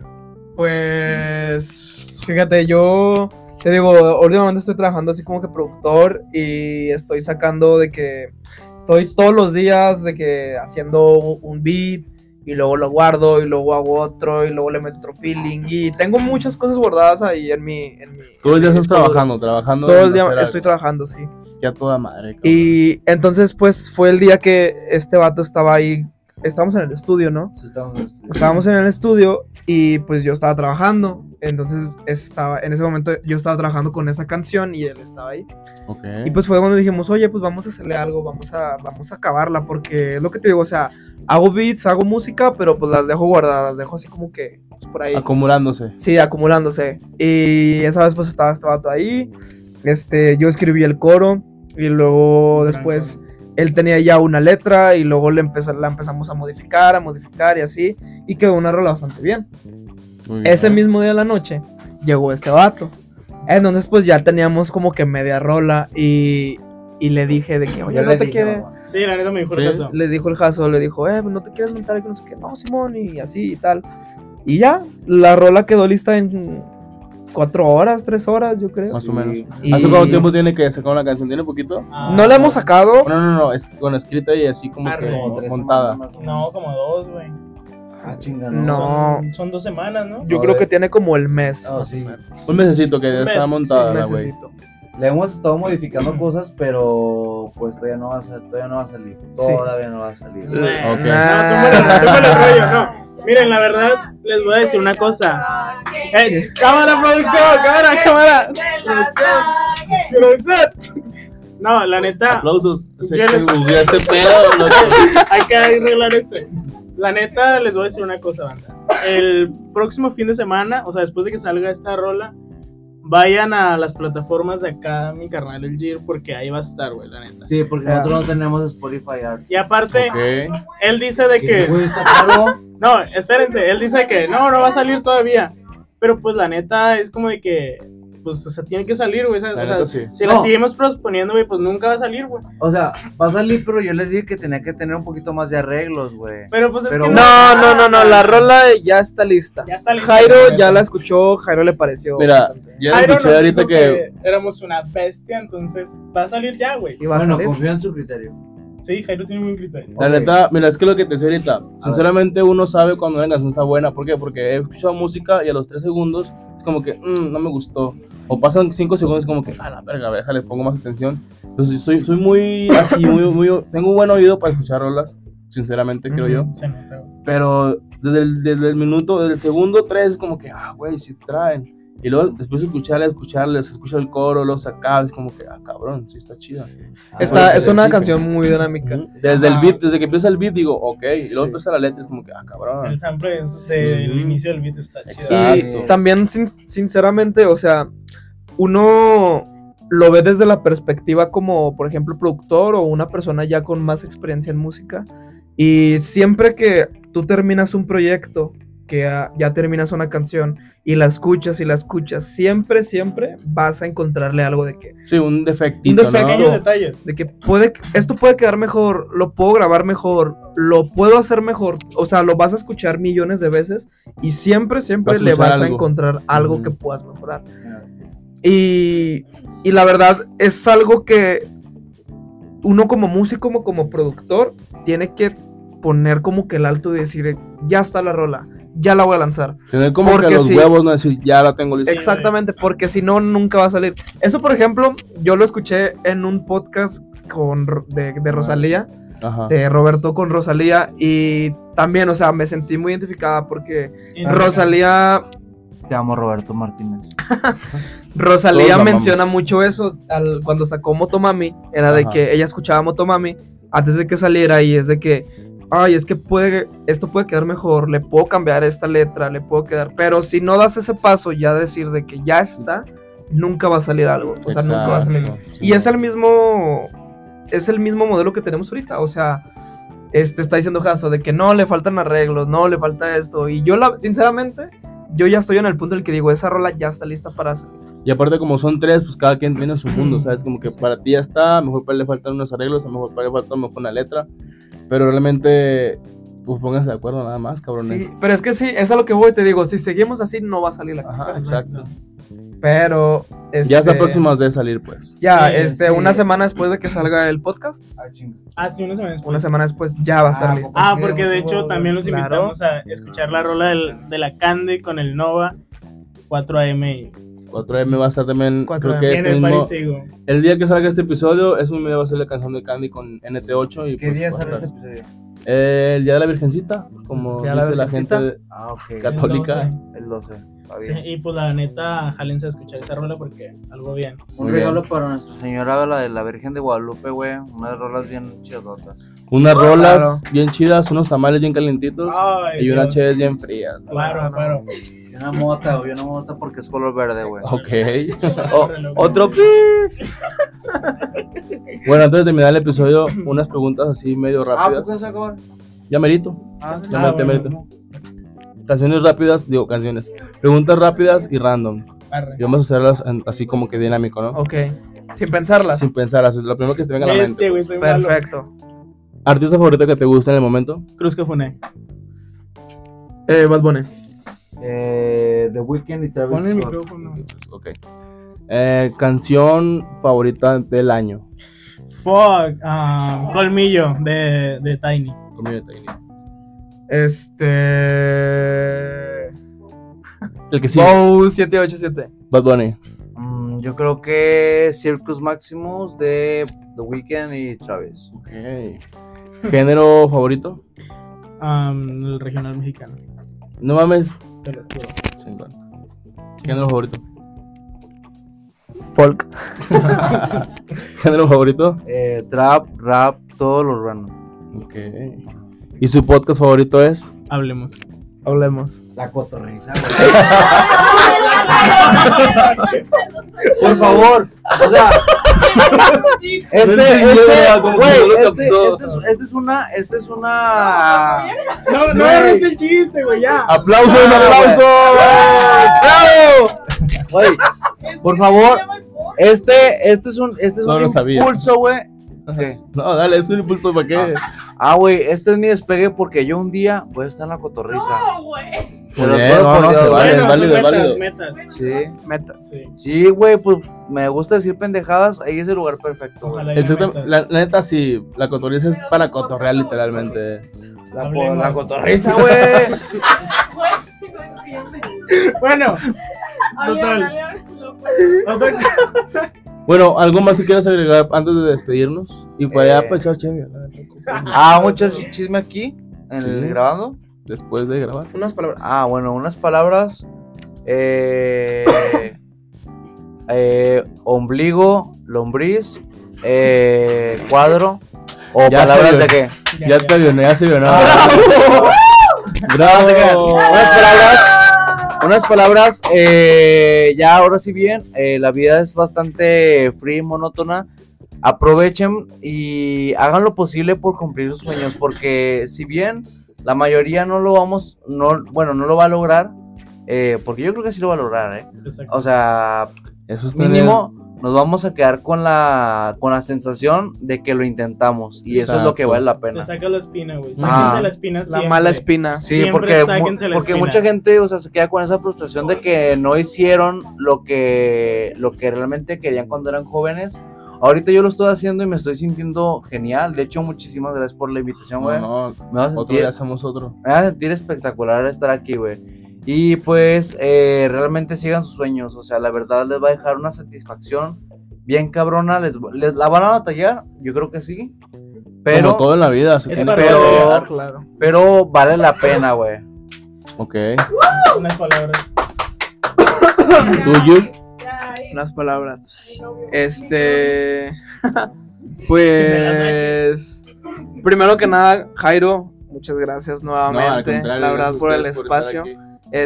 Pues fíjate, yo te digo, últimamente estoy trabajando así como que productor y estoy sacando de que estoy todos los días de que haciendo un beat y luego lo guardo y luego hago otro y luego le meto otro feeling y tengo muchas cosas guardadas ahí en mi Todo el día en mi estás disco. trabajando. Todo en el día hacer estoy algo. trabajando, sí. Ya toda madre, cabrón. Y entonces pues fue el día que este vato estaba ahí, estábamos en el estudio, ¿no? Estábamos en el estudio y pues yo estaba trabajando, entonces en ese momento yo estaba trabajando con esa canción y él estaba ahí. Ok. Y pues fue cuando dijimos, oye, pues vamos a hacerle algo, vamos a acabarla, porque es lo que te digo, o sea, hago beats, hago música, pero pues las dejo guardadas, las dejo así como que pues, por ahí. Acumulándose. Sí, acumulándose. Y esa vez pues estaba este vato ahí, yo escribí el coro y luego después él tenía ya una letra y luego la empezamos a modificar y así, y quedó una rola bastante bien. Muy bien. Ese mismo día de la noche llegó este vato. Entonces pues ya teníamos como que media rola y le dije de que, oye, no te quieres... Sí, la neta me dijo Sí. el caso. Le dijo el Jaso, le dijo, pues no te quieres montar, que no sé qué, no, Simón, y así y tal. Y ya, la rola quedó lista en 4 horas, 3 horas, yo creo. Más o menos. Y- ¿Hace cuánto tiempo tiene que sacar una canción? ¿Tiene poquito? No la hemos sacado. No, es con escrita y así como que Como 3 montada. semanas más o menos. No, como 2, güey. Ah, chinga, No. Son 2 semanas, ¿no? Yo creo que tiene como el mes. Oh, sí. Un mesecito que ya Un mes, está montada, Un la güey. mesecito. Le hemos estado modificando cosas, pero pues todavía no va a salir. Todavía no va a salir. Ok. No, tómale el rollo, no. Miren, la verdad, les voy a decir una cosa. Cámara, producción, cámara. Producción. No, la neta, Aplausos. Sé Yo que le- googleé este pedo, loco. hay que arreglar ese. La neta, les voy a decir una cosa, banda. El próximo fin de semana, o sea, después de que salga esta rola, vayan a las plataformas de acá, mi carnal, el Gir, porque ahí va a estar, güey, la neta. Sí, porque nosotros no tenemos Spotify Art. Y aparte, Ok. él dice de que... Güey, está caro. No, espérense, él dice que no va a salir todavía. Pero pues la neta es como de que, pues, o sea, tiene que salir, güey. La O sea, neta, sí. si la No. seguimos posponiendo, güey, pues nunca va a salir, güey. O sea, va a salir, pero yo les dije que tenía que tener un poquito más de arreglos, güey. Pero pues es Pero que No, la rola ya está lista. Ya está lista. Jairo güey. ya la escuchó, Jairo le pareció Mira, bastante. ya Jairo escuché nos ahorita dijo que. éramos una bestia, entonces va a salir ya, güey. Y va a Bueno, salir. confío en su criterio. Sí, Jairo tiene un buen criterio. La Ok. neta, mira, es que lo que te decía ahorita, sinceramente uno sabe cuando una canción está buena. ¿Por qué? Porque he escuchado música y a los 3 segundos es como que, no me gustó. O pasan 5 segundos como que, a la verga, déjale, pongo más atención. Entonces soy muy así, tengo un buen oído para escuchar rolas, sinceramente, creo yo. Se nota, güey. Pero desde el segundo 3 es como que, güey, sí traen. Y luego después de escucharles, escucha el coro, los acá, es como que, cabrón, sí está chida. Es una canción muy dinámica. Ujú. Desde el Ajá. beat, desde que empieza el beat digo, ok, y luego Sí. empieza la letra, es como que, cabrón. El sample del Ujú. inicio del beat está chido. Exacto. Y también, sinceramente, o sea, uno lo ve desde la perspectiva como, por ejemplo, productor o una persona ya con más experiencia en música. Y siempre que tú terminas un proyecto, que ya terminas una canción y la escuchas, siempre vas a encontrarle algo de que Sí, un defectito, Un defecto. Pequeños ¿no? detalles. esto puede quedar mejor, lo puedo grabar mejor, lo puedo hacer mejor, o sea, lo vas a escuchar millones de veces y siempre Vas a le escuchar vas a algo. encontrar algo Ujú. que puedas mejorar. Y la verdad es algo que uno como músico, como productor, tiene que poner como que el alto y decir, ya está la rola, ya la voy a lanzar. Tener como Porque que los sí. huevos, no decir, ya la tengo lista. Exactamente, porque si no, nunca va a salir. Eso, por ejemplo, yo lo escuché en un podcast de Rosalía, Ajá. de Roberto con Rosalía, y también, o sea, me sentí muy identificada porque Rosalía Te amo, Roberto Martínez. Todos la menciona mucho eso cuando sacó Motomami, era de Ajá. que ella escuchaba Motomami antes de que saliera y es de que, ay, es que esto puede quedar mejor, le puedo cambiar esta letra, le puedo quedar, pero si no das ese paso ya decir de que ya está, nunca va a salir algo, o sea, nunca va a salir. Exacto. Y es el mismo modelo que tenemos ahorita, o sea, está diciendo Jaso de que no, le faltan arreglos, no, le falta esto, y yo sinceramente, yo ya estoy en el punto en el que digo, esa rola ya está lista para salir. Y aparte como son 3, pues cada quien tiene su mundo, ¿sabes? Como que para ti ya está, a lo mejor para él le faltan unos arreglos, a lo mejor para él le falta una letra, pero realmente, pues pónganse de acuerdo nada más, cabrones. Sí, pero es que sí, es a lo que voy, te digo, si seguimos así no va a salir la Ajá, canción. exacto. Pero Ya está próximo de salir, pues. Ya, Sí, sí. una semana después de que salga el podcast, Sí, una semana después. una semana después ya va a estar lista. Porque de hecho también los Claro. invitamos a escuchar la rola de la Candy con el Nova 4am y 4M va a estar también, 4M. creo que en este el mismo, Parisigo. el día que salga este episodio, ese mismo día va a ser la canción de Candy con NT8 y ¿Qué pues, día va a sale estar- este episodio? El día de la Virgencita, como Día de la dice la Virgencita. gente Ah, ok. católica. El 12. Está Sí, bien. y pues la neta, jálense a escuchar esa rola porque algo bien. Un Muy regalo bien. para Nuestra Señora, la de la Virgen de Guadalupe, güey. Unas rolas bien chidotas. Unas rolas Claro. bien chidas, unos tamales bien calientitos Ay, y unas Dios. cheves bien frías. Claro. Y una mota, güey. Una mota porque es color verde, güey. Ok. Otro Bueno, antes de terminar el episodio, unas preguntas así medio Ah, rápidas. ¿por qué se acaban? Ya merito. Ah, sí. Ya merito. Canciones rápidas, canciones. Preguntas rápidas y random. Y vamos a hacerlas así como que dinámico, ¿no? Ok, sin pensarlas. Sin pensar, así, lo primero que se te venga a la mente. Güey, soy malo. Perfecto. ¿Artista favorito que te gusta en el momento? Cruz que Funé. Bad Bunny. The Weeknd y Travis Pon el Scott. micrófono. Ok. Canción favorita del año. Fuck. Colmillo de Tiny. Conmigo de Tiny. El El que sigue. Bow 787. Bad Bunny. Yo creo que Circus Maximus de The Weeknd y Travis. Ok. ¿Género favorito? El regional mexicano, No mames. te lo juro. Chingón. ¿Género favorito? Folk. ¿Género favorito? Trap, rap, todo lo urbano. Ok. ¿Y su podcast favorito es? Hablemos. Hablemos. La cotorriza, Por favor, o sea, esta es una. No agarraste el chiste, güey, ya. ¡Aplauso, un aplauso! ¡Bravo! Güey, por favor, este es un No lo sabía. impulso, güey. ¿Qué? No, dale, es un impulso para qué. Güey, este es mi despegue porque yo un día voy a estar en la cotorriza. No, güey. Te los Bien, juro no, por no, Dios, se vale, güey. es válido, es válido. Metas. Sí, Metas. Sí. sí, güey, pues me gusta decir pendejadas. Ahí es el lugar perfecto, güey. Ojalá haya Exactamente, metas. la neta sí, la cotorriza es para cotorrear literalmente. La cotorriza, güey. Güey, no entiendes. Bueno, Total. otra cosa. Bueno, ¿algo más que quieras agregar antes de despedirnos? Y para allá para echar chévere, Mucho chisme aquí, en Sí. el grabando. después de grabar. Unas palabras. Bueno, unas palabras. Ombligo, lombriz, cuadro. O Ya palabras se de vio. qué. Ya te avioné, ya se avionó. Bravo. ¡Bravo! Unas palabras, ya ahora sí bien, la vida es bastante fría y monótona. Aprovechen y hagan lo posible por cumplir sus sueños, porque si bien la mayoría no lo va a lograr, porque yo creo que sí lo va a lograr, Exacto. o sea, Eso es mínimo nos vamos a quedar con la sensación de que lo intentamos y eso es lo que Exacto. vale la Te pena. saca la espina, güey. Ah. Sáquense la espina La siempre. mala espina. Sí, Siempre porque sáquense la espina. mucha gente, o sea, se queda con esa frustración de que no hicieron lo que realmente querían cuando eran jóvenes. Ahorita yo lo estoy haciendo y me estoy sintiendo genial. De hecho, muchísimas gracias por la invitación, güey. No, Me vas a otro sentir, día hacemos otro. me va a sentir espectacular estar aquí, güey. Y pues, realmente sigan sus sueños. O sea, la verdad les va a dejar una satisfacción bien cabrona. Les la van a batallar, yo creo que sí. Pero, Como todo en la vida. Es supongo. para pero- llegar, claro. pero vale la pena, güey. Ok. Unas palabras. ¿Tuyo? Unas palabras. Pues. Primero que nada, Jairo, muchas gracias No, al nuevamente. contrario, la verdad, gracias a por el ustedes estar espacio. aquí.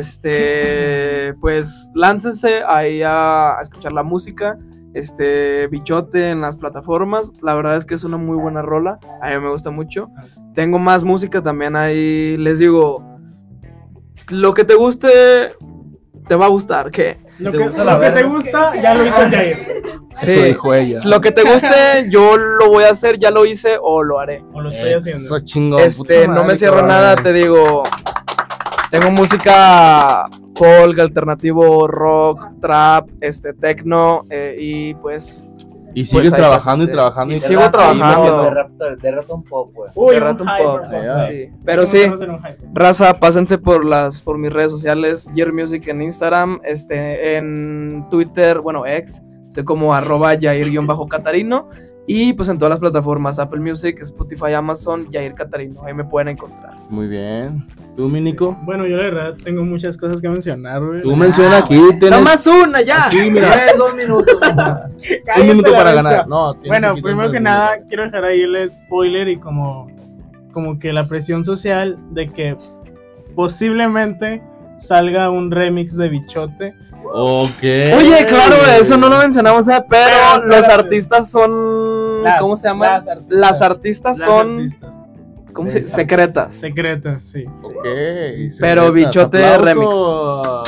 Pues láncense ahí a escuchar la música. Bichote en las plataformas. La verdad es que es una muy buena rola. A mí me gusta mucho. Tengo más música también ahí. Les digo, lo que te guste, te va a gustar. ¿Qué? Lo te que, gusta la lo que te verga. gusta, ya lo hizo Jair. Eso dijo ella. Lo que te guste, yo lo voy a hacer, ya lo hice o lo haré. O lo estoy haciendo. Eso chingón. puta No madre, me cierro cabrón. nada, te digo. Tengo música folk, alternativo, rock, trap, techno, y pues Y sigues ahí trabajando y pásense. trabajando. Y y sigo trabajando. De rato un poco, güey. Uy, de un rato un hyper, pop, papá. sí. Pero Hay que sí, meternos en un hyper. raza, pásense por mis redes sociales, Jair Music en Instagram, en Twitter, bueno, ex, sé como @Jair_Catarino, y pues en todas las plataformas, Apple Music, Spotify, Amazon, Jair Catarino, ahí me pueden encontrar. Muy bien. ¿Tú, mi Nico? Bueno, yo la verdad tengo muchas cosas que mencionar, güey. Tú menciona aquí. Tienes ¡Nomás una, ya! aquí, mira, 2 minutos. un Cállense minuto la para bestia. ganar. No, tienes Bueno, aquí primero 30 que nada, minutos. quiero dejar ahí el spoiler y como que la presión social de que posiblemente salga un remix de Bichote. Ok. Oye, claro, eso no lo mencionamos, pero Pero, los espérate. artistas son... ¿Cómo se llaman? Las artistas Las son... artistas. ¿Cómo se secretas. Secretas, sí. Ok. Pero secretas. Bichote Aplauso.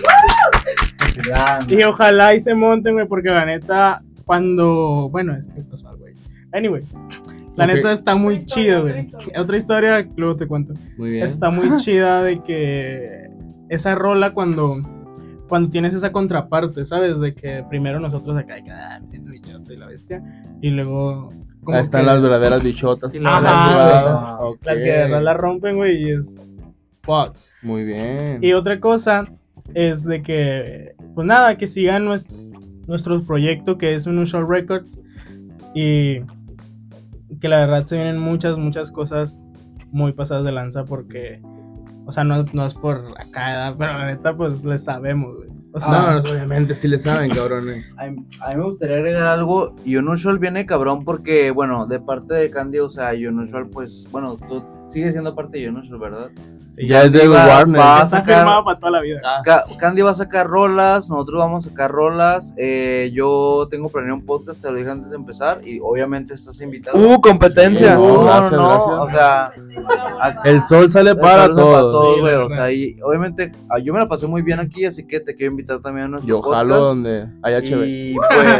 Y ojalá y se monten, güey, porque la neta, cuando... Bueno, es que pasó algo, güey. Anyway, la Ok. neta está muy Otra chido, historia, güey. otra historia. Otra historia, luego te cuento. Muy bien. Está muy chida de que esa rola cuando tienes esa contraparte, ¿sabes? De que primero nosotros acá, me siento Bichote y la bestia, y luego... como Ahí están que las verdaderas bichotas. Y Ajá, las ok. las que de verdad la rompen, güey, y es... Fuck. Muy bien. Y otra cosa es de que, pues nada, que sigan nuestro proyecto que es Unusual Records y que la verdad se vienen muchas cosas muy pasadas de lanza porque, o sea, no es por acá, pero la neta pues le sabemos, güey. O sea, No, obviamente sí le saben, cabrones. A mí me gustaría agregar algo. Unusual viene cabrón porque, bueno, de parte de Candy, o sea, Unusual, pues, bueno, tú sigues siendo parte de Unusual, ¿verdad? sí, Ya es de Warner. va a está sacar, firmado para toda la vida. Candy va a sacar rolas, nosotros vamos a sacar rolas. Yo tengo planeado un podcast, te lo dije antes de empezar, y obviamente estás invitado. Competencia. Sí, No, gracias, no, gracias. o sea, El sol sale para todos. Sí, güey, la o sea, verdad. y obviamente yo me la pasé muy bien aquí, así que te quiero invitar también a nuestro Yo podcast. jalo donde hay HB. Y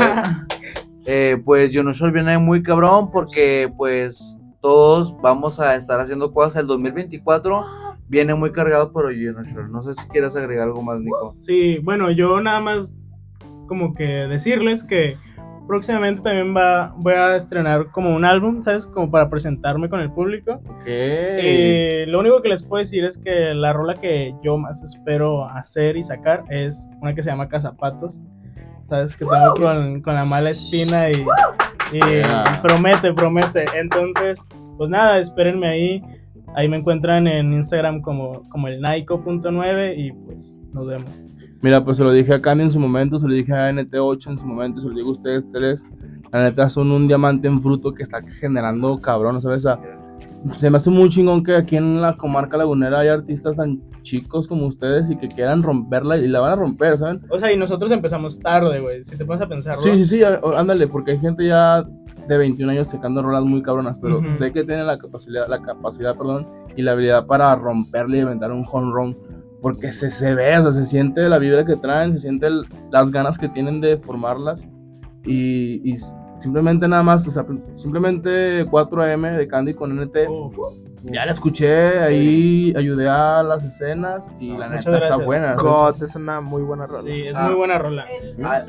pues Unusual viene muy cabrón porque pues todos vamos a estar haciendo cosas. El 2024 viene muy cargado por Unusual. No sé si quieres agregar algo más, Nico. Sí, bueno, yo nada más como que decirles que próximamente también voy a estrenar como un álbum, ¿sabes? Como para presentarme con el público. Ok. Lo único que les puedo decir es que la rola que yo más espero hacer y sacar es una que se llama Cazapatos. ¿Sabes? Que tengo con la mala espina y Yeah. promete. Entonces, pues nada, espérenme ahí. Ahí me encuentran en Instagram como el Naiko.9 y pues nos vemos. Mira, pues se lo dije a Candy en su momento, se lo dije a NT8 en su momento, se lo digo a ustedes tres. La neta son un diamante en fruto que está generando cabrón, ¿sabes? O sea, se me hace muy chingón que aquí en la comarca lagunera hay artistas tan chicos como ustedes y que quieran romperla y la van a romper, ¿saben? O sea, y nosotros empezamos tarde, güey, si te pones a pensarlo. Sí, ándale, porque hay gente ya de 21 años sacando rolas muy cabronas, pero Ujú. sé que tienen la capacidad, y la habilidad para romperle y inventar un home run, porque se ve, o sea, se siente la vibra que traen, se siente las ganas que tienen de formarlas y simplemente nada más, o sea, simplemente 4AM de Candy con NT, ya la escuché, ahí ayudé a las escenas y la Muchas neta está gracias. buena. God, es una muy buena rola. Sí, es muy buena rola. Ah,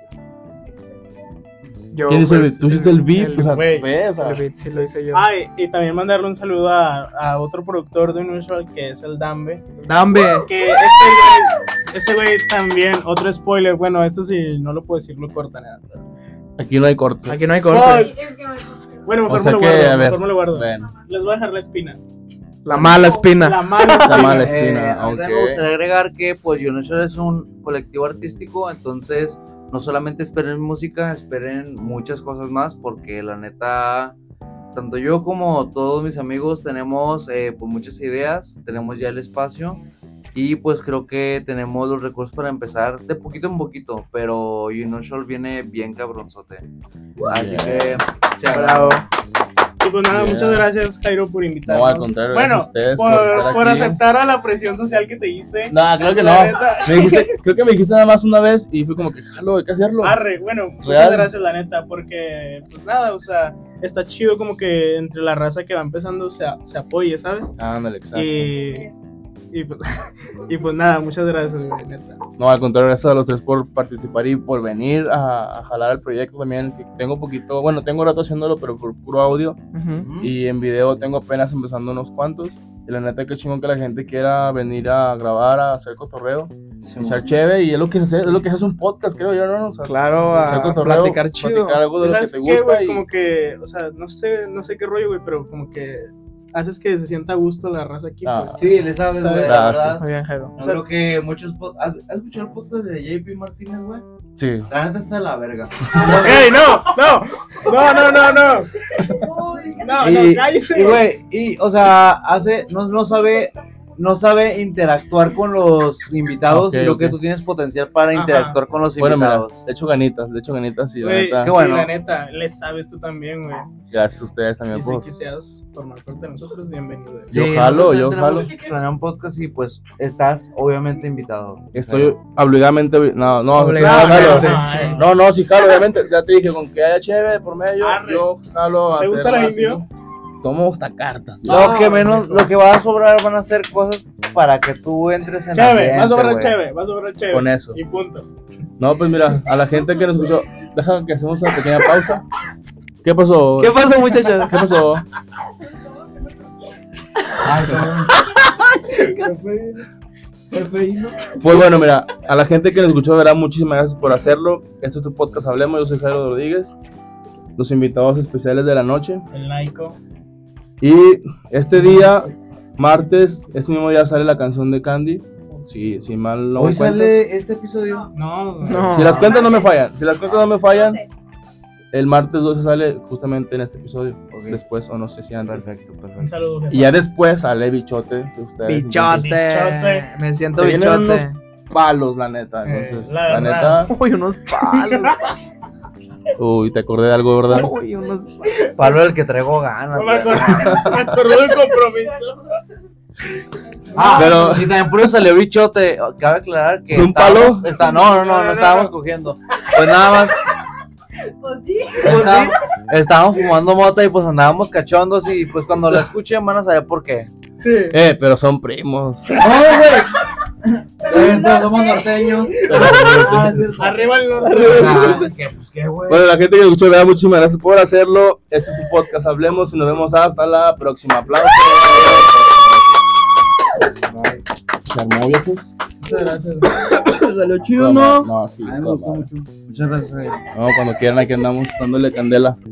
Yo, ¿Quién hizo el beat? ¿Tú hiciste el beat? el- O sea, güey, ve, o sea, El beat sí lo hice yo. Ay, y también mandarle un saludo a otro productor de Unusual que es el Dambe. Dambe. Que ese güey también, otro spoiler, bueno, esto sí no lo puedo decir, lo cortan. aquí no hay cortes. Aquí no hay cortes. Es que me Bueno, mejor O sea me lo que, guardo, a ver, mejor me lo guardo. ven. Les voy a dejar la espina. La mala espina. La mala La espina. mala espina, a mí también me gustaría agregar que pues Unusual es un colectivo artístico, entonces no solamente esperen música, esperen muchas cosas más, porque la neta, tanto yo como todos mis amigos tenemos pues muchas ideas, tenemos ya el espacio y pues creo que tenemos los recursos para empezar de poquito en poquito, pero Unusual viene bien cabronzote, así que se Bravo. Y pues nada, Yeah. muchas gracias, Jairo, por invitarnos. No, al contrario, bueno, gracias a ustedes por estar por aquí. aceptar a la presión social que te hice. No, creo que no. La neta. Creo que me dijiste nada más una vez y fue como que jalo, hay que hacerlo. Arre, bueno, muchas Real. gracias, la neta, porque, pues nada, o sea, está chido como que entre la raza que va empezando se apoye, ¿sabes? Ándale, exacto. Y pues, y pues nada, muchas gracias, güey, neta. No, al contrario, gracias a los tres por participar y por venir a jalar el proyecto también. Que tengo poquito, bueno, tengo rato haciéndolo, pero por puro audio. Ujú. Y en video tengo apenas empezando unos cuantos. Y la neta, que chingón que la gente quiera venir a grabar, a hacer cotorreo, echar chévere. Y es lo que se hace un podcast, creo yo, ¿no? O sea, Claro, echar a cotorreo, platicar chido. platicar algo de lo que ¿Sabes te qué, gusta. güey? Y Como que, o sea, no sé qué rollo, güey, pero como que haces que se sienta a gusto la raza aquí, Ah. pues. Sí, le sabes, güey, la Gracias. verdad. Muy bien, Jairo. Yo creo que muchos ¿Has escuchado el podcast de JP Martínez, güey? sí. La neta está de la verga. ¡Ey, no! No, Y, cállese. y, güey, o sea, no sabe interactuar con los invitados, Ok, y creo ok. que tú tienes potencial para Ajá. interactuar con los Bueno, mira, invitados. le echo ganitas y la Güey, neta, qué bueno. sí, la neta, le sabes tú también, güey. gracias a ustedes Y también si por... quisieras formar parte de nosotros, bienvenido. Yo jalo, yo Tenemos jalo. planeado un podcast y pues estás obviamente invitado. Estoy obligadamente. No, Obligadamente. no, sí, jalo, obviamente. Ya te dije, con que haya chévere por medio, Arre. yo jalo a ¿Te gusta hacerlo la así. indio? Tomo hasta cartas. Lo que menos, lo que va a sobrar van a ser cosas para que tú entres en Chévere, ambiente, vas a sobrar chévere. Con eso. Y punto. No, pues mira, a la gente que nos escuchó, deja que hacemos una pequeña pausa. ¿Qué pasó? ¿Qué pasa, muchachos? ¿Qué pasó? Pues bueno, mira, a la gente que nos escuchó, verá, muchísimas gracias por hacerlo. Este es tu podcast Hablemos, yo soy Jairo Rodríguez, los invitados especiales de la noche. El Naiko. Y este día, martes, ese mismo día sale la canción de Candy. Si mal no Hoy me cuentas. sale este episodio. No. Si las cuentas no me fallan, el martes 12 sale justamente en este episodio. Ok. Después, o no sé si antes. Perfecto, Un perfecto. saludo, jefa. Y ya después sale Bichote de ustedes. Bichote. Bichote. Me siento Se vienen bichote. unos palos, la neta. Entonces, la la verdad. neta. Uy, unos palos. Uy, te acordé de algo, ¿verdad? Uy, unos palos. Pablo del que traigo ganas. No me güey. acordé del compromiso. Pero- Y también por eso salió Bichote. Cabe aclarar que ¿Un palo? No estábamos cogiendo. Pues nada más. Pues sí. Estábamos fumando mota y pues andábamos cachondos y pues cuando la escuchen van a saber por qué. Sí. Pero son primos. No, güey. Somos norteños. Arriba el norte. Pues qué, güey. Bueno, la gente que escuchó, ¿verdad? Muchísimas gracias por hacerlo. Este es tu podcast Hablemos y nos vemos hasta la próxima. Aplausos. ¿Se armó, viejos? Muchas gracias. Salió chido, No, ¿no? no, sí. A mí me gustó mucho. Muchas gracias. No, cuando quieran, aquí andamos dándole candela.